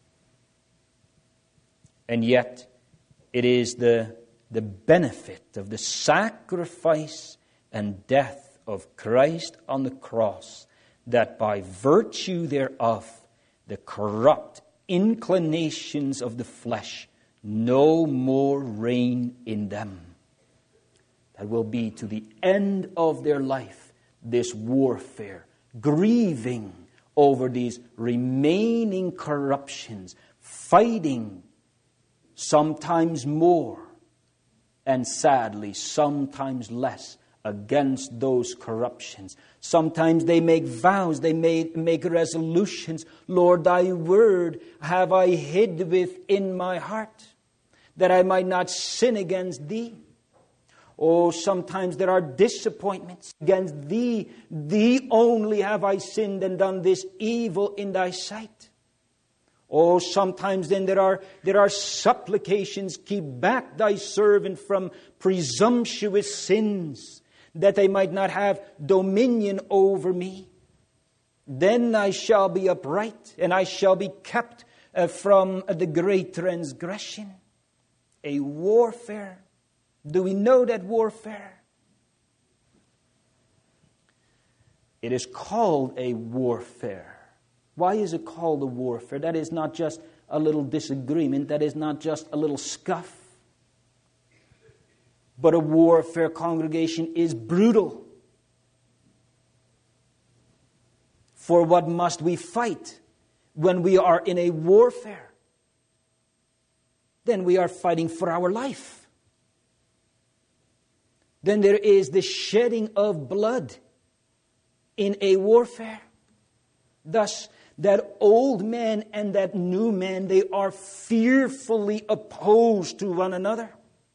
And yet it is the the benefit of the sacrifice and death of Christ on the cross, that by virtue thereof the corrupt inclinations of the flesh no more reign in them. That will be to the end of their life, this warfare, grieving over these remaining corruptions, fighting sometimes more, and sadly, sometimes less, against those corruptions. Sometimes they make vows, they make, make resolutions. Lord, thy word have I hid within my heart, that I might not sin against thee. Oh, sometimes there are disappointments against thee. Thee only have I sinned and done this evil in thy sight. Oh, sometimes then there are, there are supplications, keep back thy servant from presumptuous sins, that they might not have dominion over me. Then I shall be upright, and I shall be kept uh, from uh, the great transgression. A warfare. Do we know that warfare? It is called a warfare. Why is it called a warfare? That is not just a little disagreement. That is not just a little scuff. But a warfare, congregation, is brutal. For what must we fight when we are in a warfare? Then we are fighting for our life. Then there is the shedding of blood in a warfare. Thus, that old man and that new man, they are fearfully opposed to one another.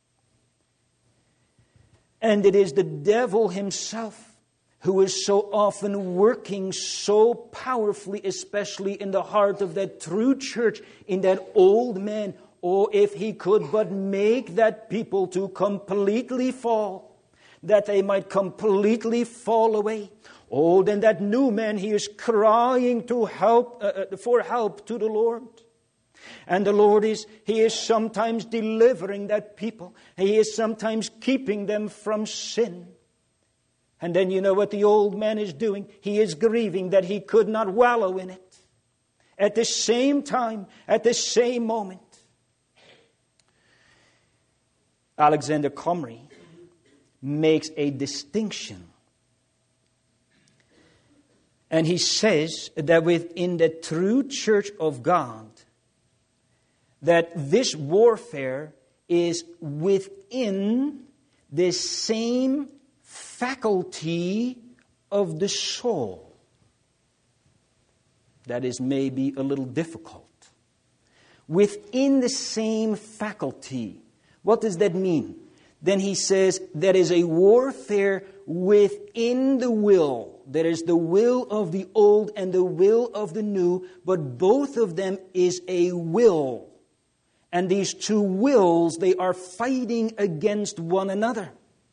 And it is the devil himself who is so often working so powerfully, especially in the heart of that true church, in that old man. Oh, if he could but make that people to completely fall, that they might completely fall away. Oh, then that new man, he is crying to help, uh, for help to the Lord. And the Lord is, He is sometimes delivering that people. He is sometimes keeping them from sin. And then you know what the old man is doing? He is grieving that he could not wallow in it. At the same time, at the same moment, Alexander Comrie makes a distinction. And he says that within the true church of God, that this warfare is within the same faculty of the soul. That is maybe a little difficult. Within the same faculty. What does that mean? Then he says there is a warfare within the will. There is the will of the old and the will of the new, but both of them is a will. And these two wills, they are fighting against one another.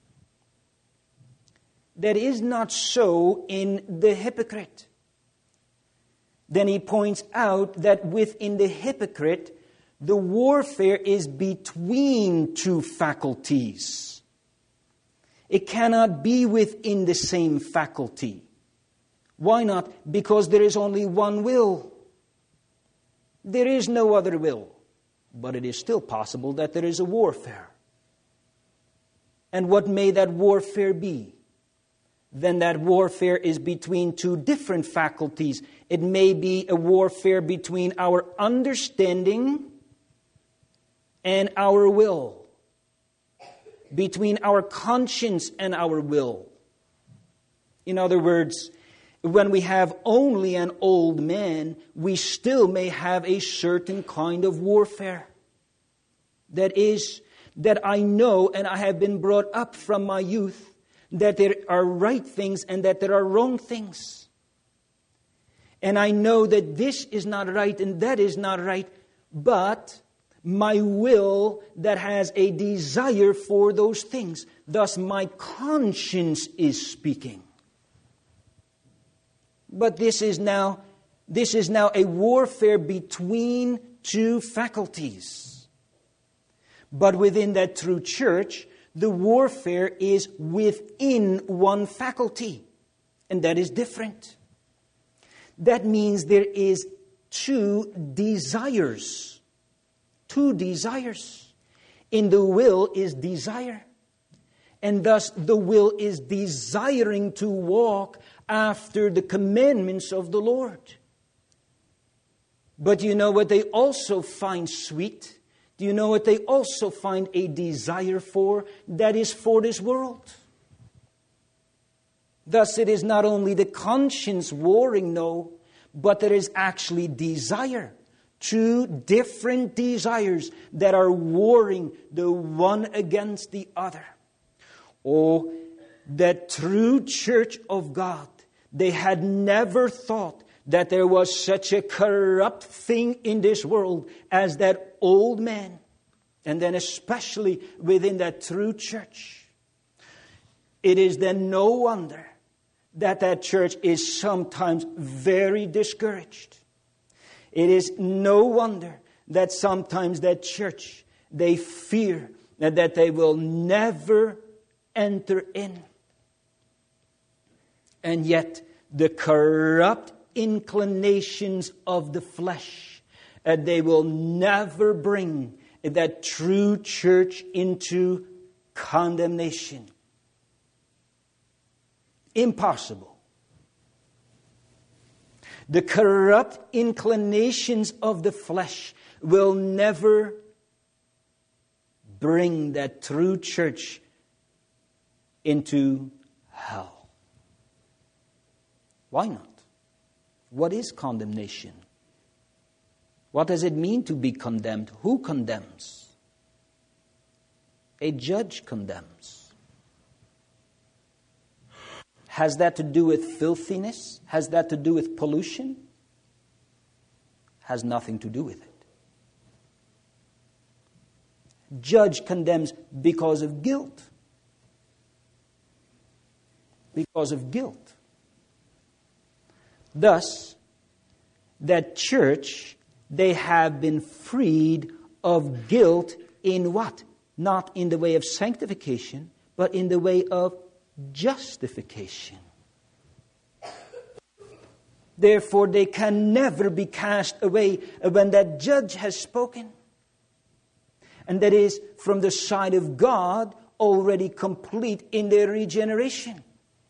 That is not so in the hypocrite. Then he points out that within the hypocrite, the warfare is between two faculties. It cannot be within the same faculty. Why not? Because there is only one will. There is no other will. But it is still possible that there is a warfare. And what may that warfare be? Then that warfare is between two different faculties. It may be a warfare between our understanding and our will. Between our conscience and our will. In other words, when we have only an old man, we still may have a certain kind of warfare. That is, that I know and I have been brought up from my youth that there are right things and that there are wrong things. And I know that this is not right and that is not right, but my will that has a desire for those things. Thus my conscience is speaking. But this is now, this is now a warfare between two faculties. But within that true church, the warfare is within one faculty. And that is different. That means there is two desires. Two desires. In the will is desire. And thus the will is desiring to walk after the commandments of the Lord. But you know what they also find sweet? Do you know what they also find a desire for? That is for this world. Thus it is not only the conscience warring, no, but there is actually desire. Two different desires that are warring the one against the other. Oh, that true church of God, they had never thought that there was such a corrupt thing in this world as that old man. And then especially within that true church. It is then no wonder that that church is sometimes very discouraged. It is no wonder that sometimes that church, they fear that they will never enter in. And yet, the corrupt inclinations of the flesh, uh, they will never bring that true church into condemnation. Impossible. The corrupt inclinations of the flesh will never bring that true church into hell. Why not? What is condemnation? What does it mean to be condemned? Who condemns? A judge condemns. Has that to do with filthiness? Has that to do with pollution? Has nothing to do with it. Judge condemns because of guilt. Because of guilt. Thus, that church, they have been freed of guilt in what? Not in the way of sanctification, but in the way of justification. Therefore, they can never be cast away when that judge has spoken. And that is from the side of God already complete in their regeneration.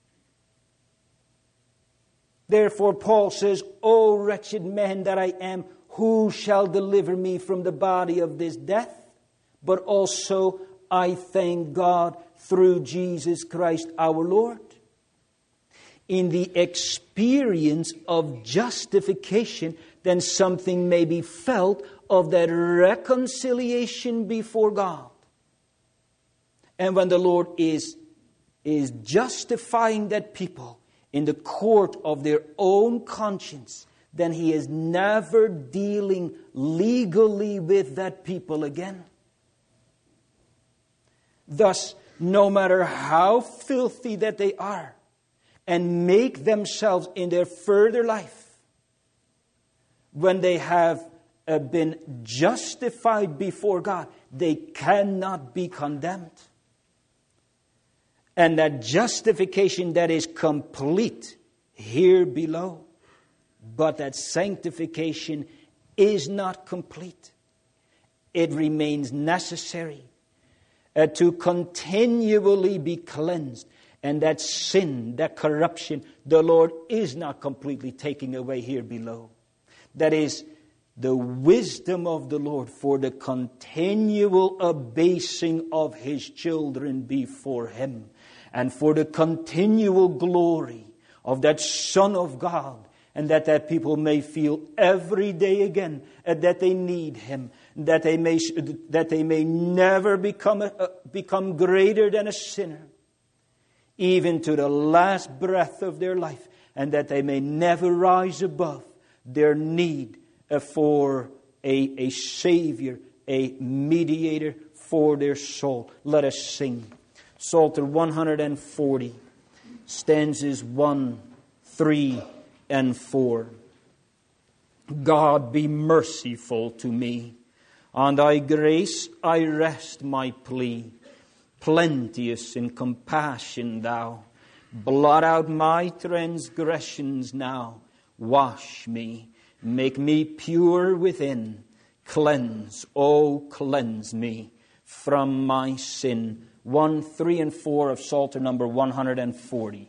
Therefore, Paul says, O wretched man that I am, who shall deliver me from the body of this death? But also, I thank God through Jesus Christ our Lord. In the experience of justification, then something may be felt of that reconciliation before God. And when the Lord is, is justifying that people in the court of their own conscience, then He is never dealing legally with that people again. Thus, no matter how filthy that they are, and make themselves in their further life, when they have uh, been justified before God, they cannot be condemned. And that justification that is complete here below, but that sanctification is not complete. It remains necessary uh, to continually be cleansed. And that sin, that corruption, the Lord is not completely taking away here below. That is the wisdom of the Lord for the continual abasing of His children before Him, and for the continual glory of that Son of God, and that that people may feel every day again uh, that they need Him, that they may that they may never become a, uh, become greater than a sinner, even to the last breath of their life, and that they may never rise above their need for a, a Savior, a mediator for their soul. Let us sing Psalter one forty, stanzas one, three, and four. God, be merciful to me. On Thy grace I rest my plea. Plenteous in compassion Thou. Blot out my transgressions now. Wash me. Make me pure within. Cleanse, oh, cleanse me from my sin. one, three, and four of Psalter number one forty.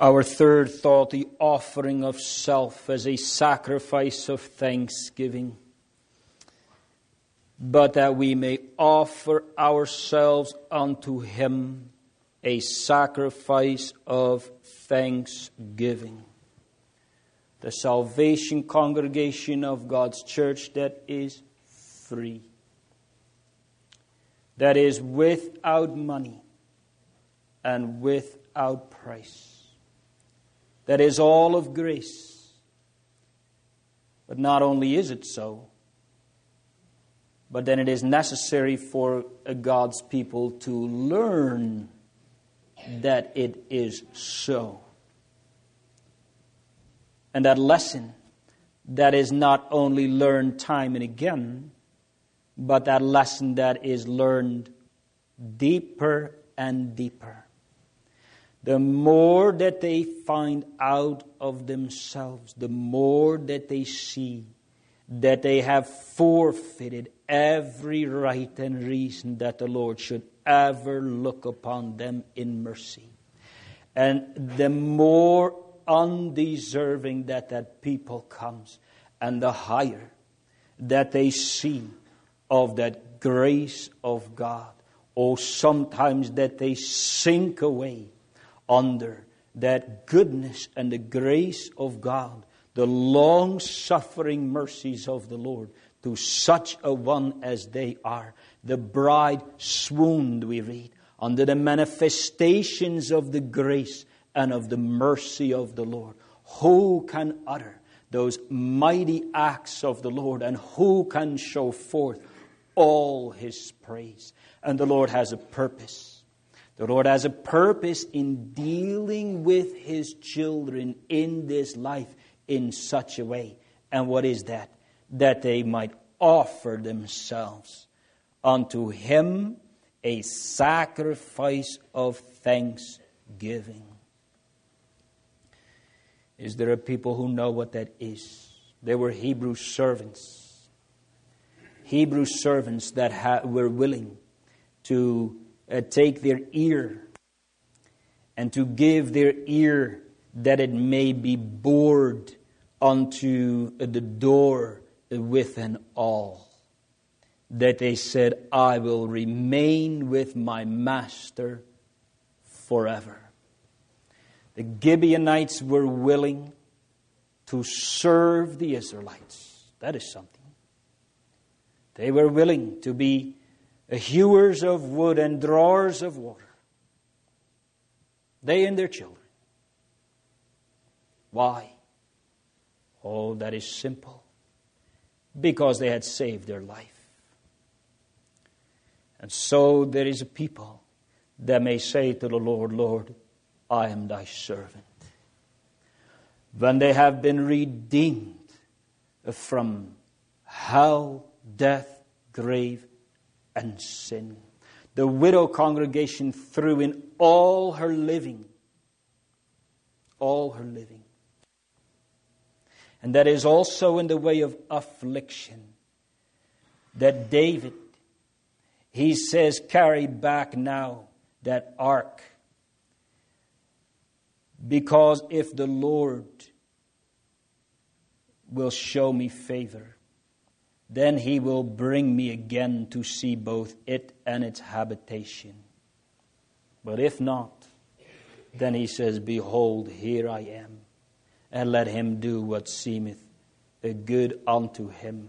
Our third thought, the offering of self as a sacrifice of thanksgiving. But that we may offer ourselves unto Him a sacrifice of thanksgiving. The salvation congregation of God's church that is free. That is without money and without price. That is all of grace. But not only is it so, but then it is necessary for God's people to learn that it is so. And that lesson that is not only learned time and again, but that lesson that is learned deeper and deeper. The more that they find out of themselves, the more that they see that they have forfeited every right and reason that the Lord should ever look upon them in mercy. And the more undeserving that that people comes, and the higher that they see of that grace of God. Oh, sometimes that they sink away under that goodness and the grace of God, the long-suffering mercies of the Lord, to such a one as they are. The bride swooned, we read, under the manifestations of the grace and of the mercy of the Lord. Who can utter those mighty acts of the Lord, and who can show forth all His praise? And the Lord has a purpose. The Lord has a purpose in dealing with His children in this life in such a way. And what is that? That they might offer themselves unto Him a sacrifice of thanksgiving. Is there a people who know what that is? They were Hebrew servants. Hebrew servants that ha- were willing to uh, take their ear and to give their ear that it may be bored unto the door with an awl. That they said, I will remain with my master forever. The Gibeonites were willing to serve the Israelites. That is something. They were willing to be hewers of wood and drawers of water. They and their children. Why? Oh, that is simple. Because they had saved their life. And so there is a people that may say to the Lord, Lord, I am thy servant. When they have been redeemed from hell, death, grave, and sin. The widow congregation threw in all her living. All her living. And that is also in the way of affliction. That David, he says, carry back now that ark. Because if the Lord will show me favor, then He will bring me again to see both it and its habitation. But if not, then he says, behold, here I am. And let him do what seemeth good unto him.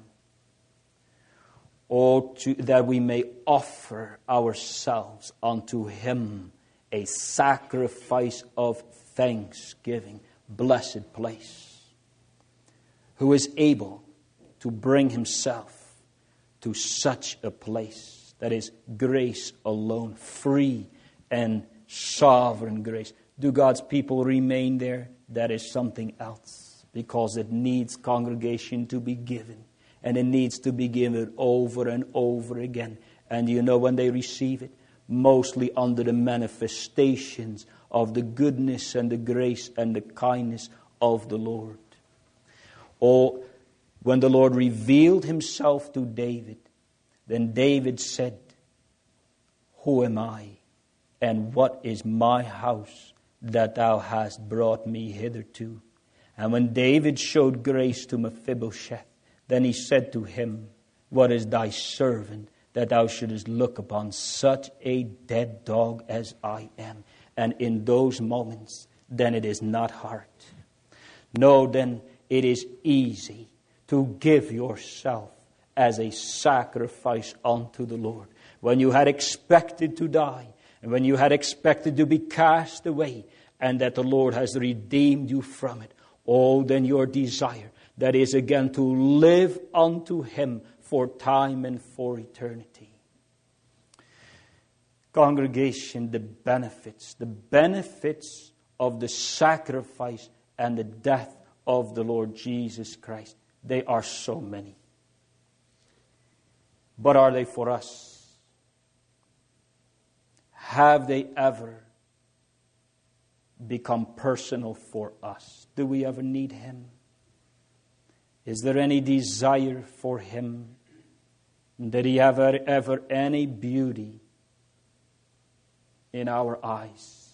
Or to, that we may offer ourselves unto Him a sacrifice of thanksgiving. Blessed place. Who is able to bring Himself to such a place that is grace alone, free and sovereign grace. Do God's people remain there? That is something else, because it needs congregation to be given, and it needs to be given over and over again. And you know when they receive it? Mostly under the manifestations of the goodness and the grace and the kindness of the Lord. Or when the Lord revealed Himself to David, then David said, who am I, and what is my house, that thou hast brought me hitherto. And when David showed grace to Mephibosheth, then he said to him, What is thy servant, that thou shouldest look upon such a dead dog as I am? And in those moments, then it is not hard. No, then it is easy to give yourself as a sacrifice unto the Lord. When you had expected to die, and when you had expected to be cast away, and that the Lord has redeemed you from it, oh, then your desire, that is again to live unto Him for time and for eternity. Congregation, the benefits, the benefits of the sacrifice and the death of the Lord Jesus Christ, they are so many. But are they for us? Have they ever become personal for us? Do we ever need Him? Is there any desire for Him? Did He have ever, ever any beauty in our eyes?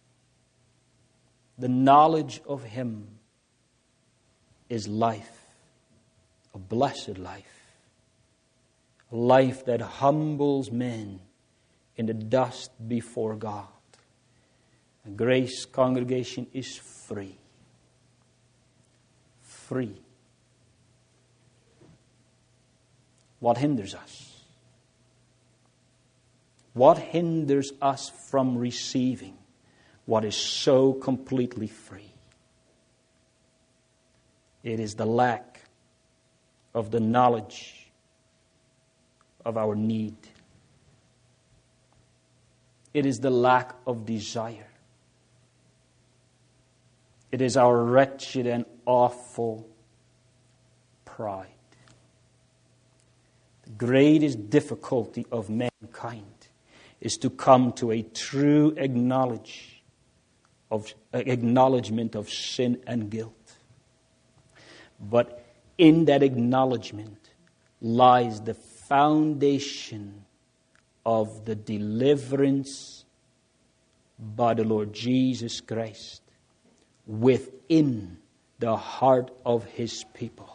The knowledge of Him is life, a blessed life, a life that humbles men in the dust before God. A Grace congregation is free. Free. What hinders us? What hinders us from receiving what is so completely free? It is the lack of the knowledge of our need. It is the lack of desire. It is our wretched and awful pride. The greatest difficulty of mankind is to come to a true acknowledge of, acknowledgement of sin and guilt. But in that acknowledgement lies the foundation of the deliverance by the Lord Jesus Christ within the heart of His people.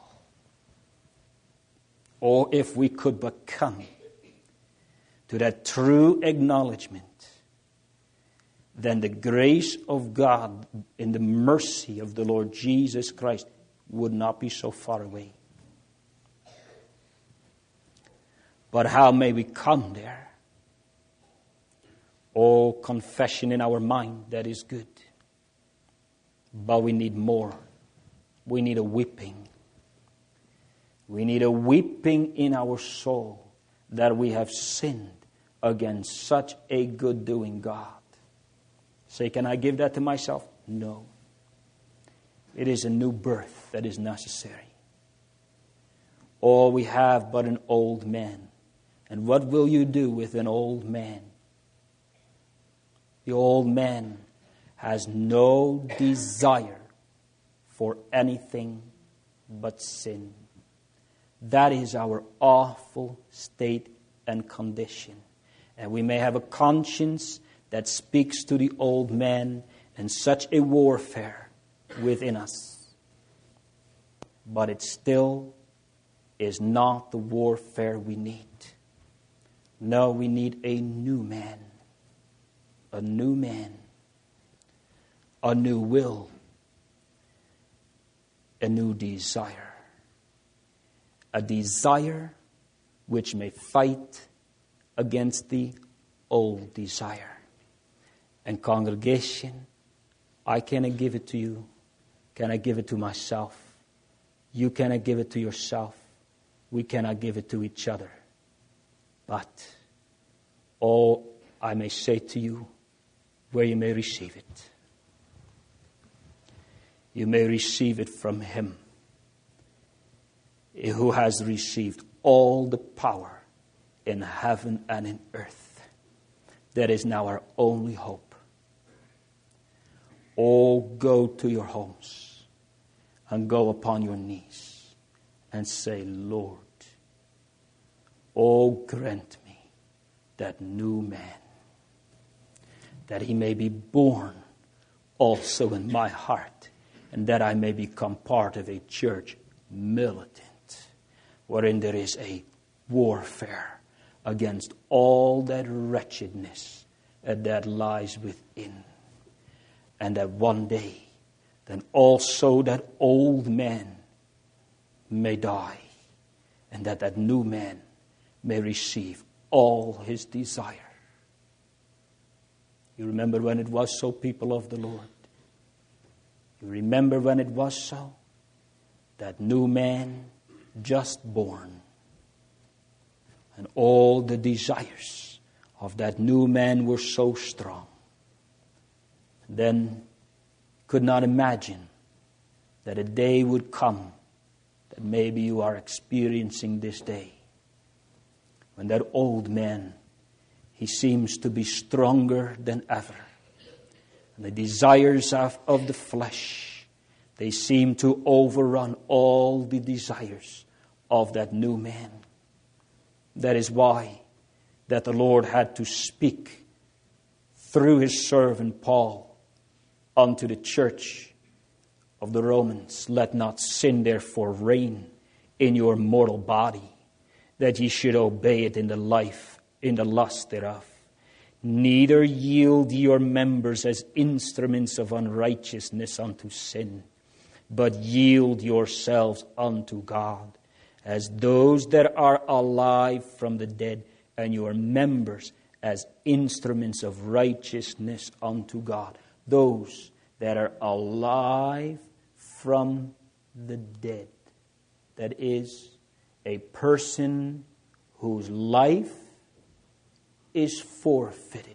Or if we could but come to that true acknowledgement, then the grace of God and the mercy of the Lord Jesus Christ would not be so far away. But how may we come there? Oh, confession in our mind, that is good. But we need more. We need a whipping. We need a whipping in our soul that we have sinned against such a good-doing God. Say, can I give that to myself? No. It is a new birth that is necessary. Oh, we have but an old man. And what will you do with an old man? The old man has no desire for anything but sin. That is our awful state and condition. And we may have a conscience that speaks to the old man and such a warfare within us. But it still is not the warfare we need. No, we need a new man. A new man. A new will. A new desire. A desire which may fight against the old desire. And congregation, I cannot give it to you. Can I give it to myself? You cannot give it to yourself. We cannot give it to each other. But, oh, I may say to you where you may receive it. You may receive it from Him who has received all the power in heaven and in earth. That is now our only hope. Oh, go to your homes and go upon your knees and say, Lord, oh, grant me that new man, that he may be born also in my heart, and that I may become part of a church militant, wherein there is a warfare against all that wretchedness that lies within. And that one day, then also that old man may die, and that that new man may receive all his desire. You remember when it was so, people of the Lord? You remember when it was so? That new man just born. And all the desires of that new man were so strong. Then could not imagine that a day would come that maybe you are experiencing this day, when that old man, he seems to be stronger than ever. And the desires of, of the flesh, they seem to overrun all the desires of that new man. That is why that the Lord had to speak through his servant Paul unto the church of the Romans. Let not sin therefore reign in your mortal body, that ye should obey it in the life, in the lust thereof. Neither yield your members as instruments of unrighteousness unto sin, but yield yourselves unto God as those that are alive from the dead, and your members as instruments of righteousness unto God. Those that are alive from the dead. That is, a person whose life is forfeited.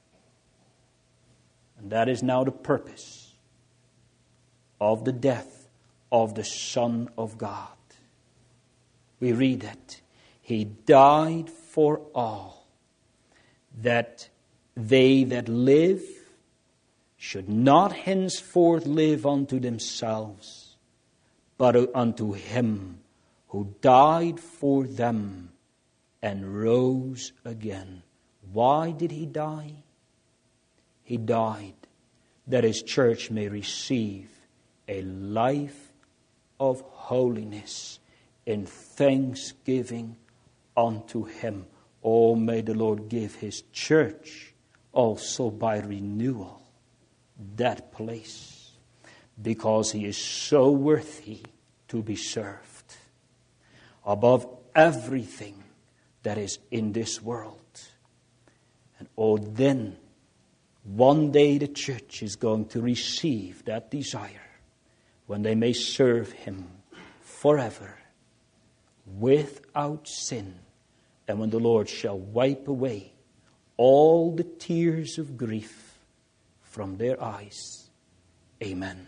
And that is now the purpose of the death of the Son of God. We read that he died for all, that they that live should not henceforth live unto themselves, but unto him who died for them and rose again. Why did he die? He died that his church may receive a life of holiness in thanksgiving unto him. Oh, may the Lord give his church also by renewal that place, because he is so worthy to be served above everything that is in this world. And oh, then one day the church is going to receive that desire, when they may serve him forever without sin, and when the Lord shall wipe away all the tears of grief from their eyes. Amen.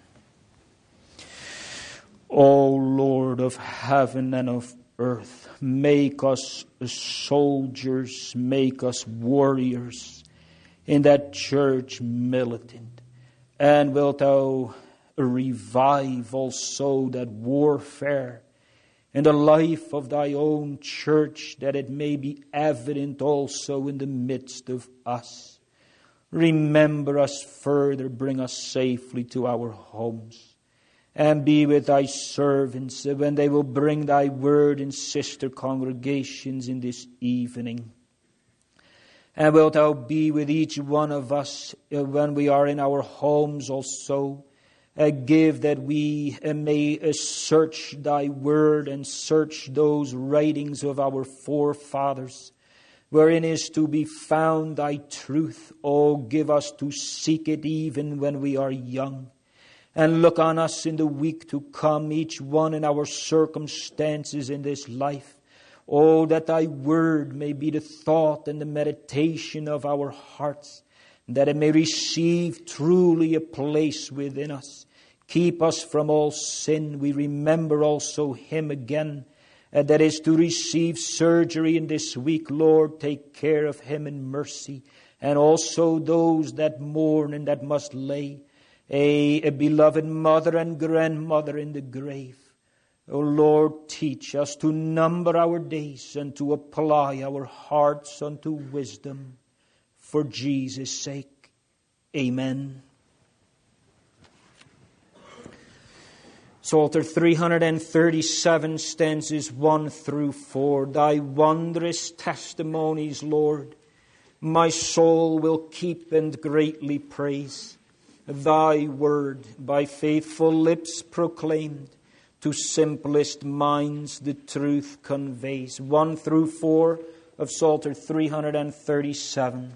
O Lord of heaven and of earth, make us soldiers, make us warriors in that church militant. And wilt thou revive also that warfare in the life of thy own church, that it may be evident also in the midst of us. Remember us further, bring us safely to our homes, and be with thy servants when they will bring thy word in sister congregations in this evening. And wilt thou be with each one of us when we are in our homes also. Uh, give that we uh, may uh, search thy word and search those writings of our forefathers, wherein is to be found thy truth. Oh, give us to seek it even when we are young. And look on us in the week to come, each one in our circumstances in this life. Oh, that thy word may be the thought and the meditation of our hearts, that it may receive truly a place within us. Keep us from all sin. We remember also him again, uh, that is to receive surgery in this week. Lord, take care of him in mercy. And also those that mourn and that must lay a, a beloved mother and grandmother in the grave. O Lord, teach us to number our days and to apply our hearts unto wisdom. For Jesus' sake, amen. Psalter three thirty-seven, stanzas one through four. Thy wondrous testimonies, Lord, my soul will keep and greatly praise. Thy word by faithful lips proclaimed, to simplest minds the truth conveys. one through four of Psalter three thirty-seven.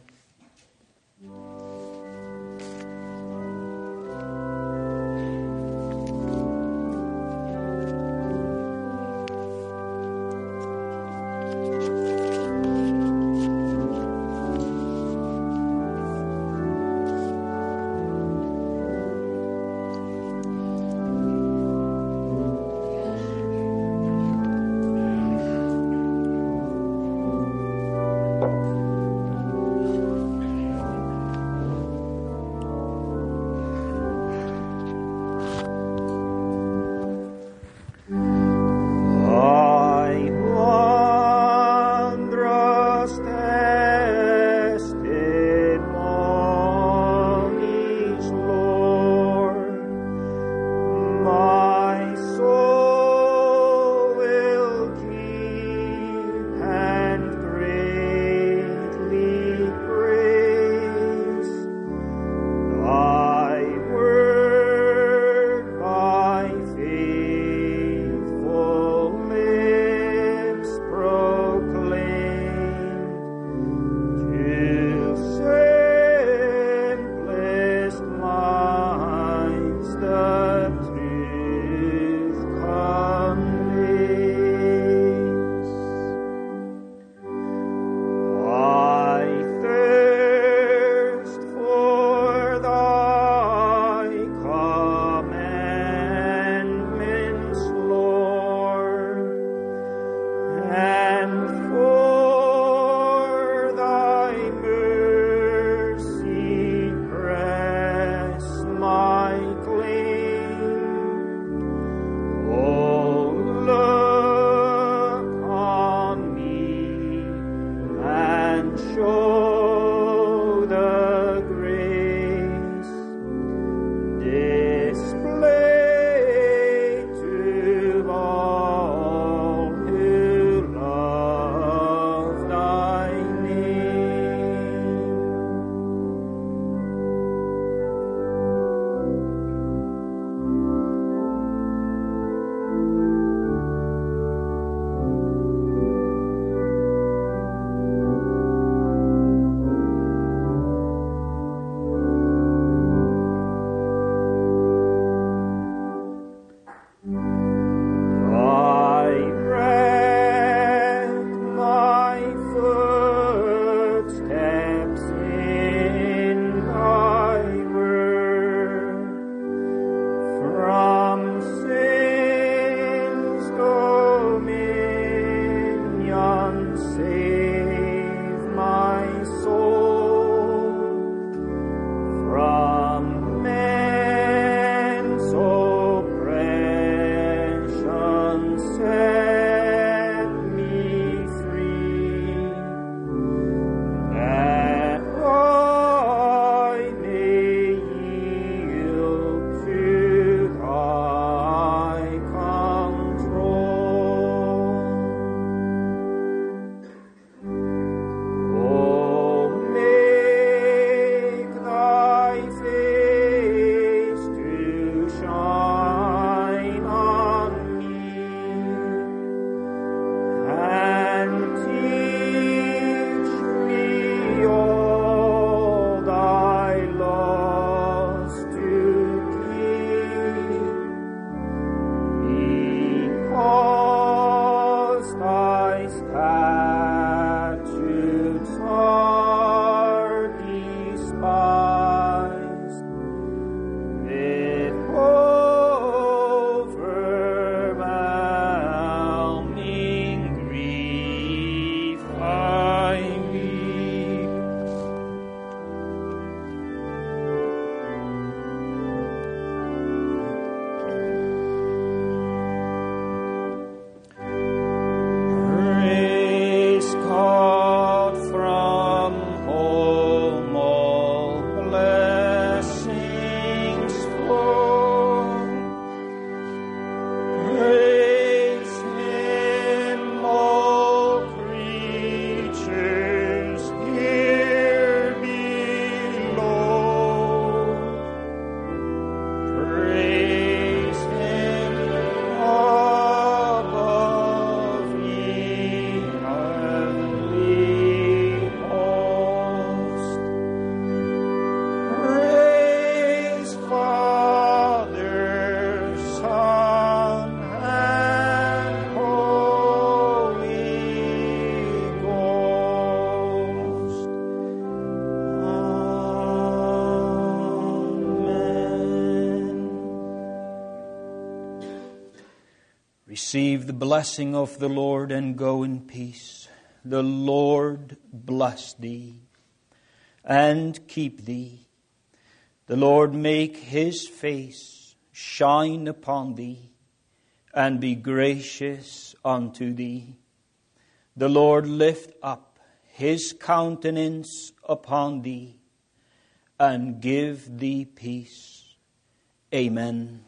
receive the blessing of the Lord and go in peace. The Lord bless thee and keep thee. The Lord make His face shine upon thee and be gracious unto thee. The Lord lift up His countenance upon thee and give thee peace. Amen.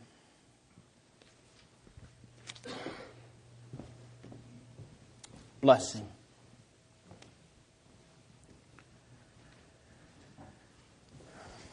Blessing.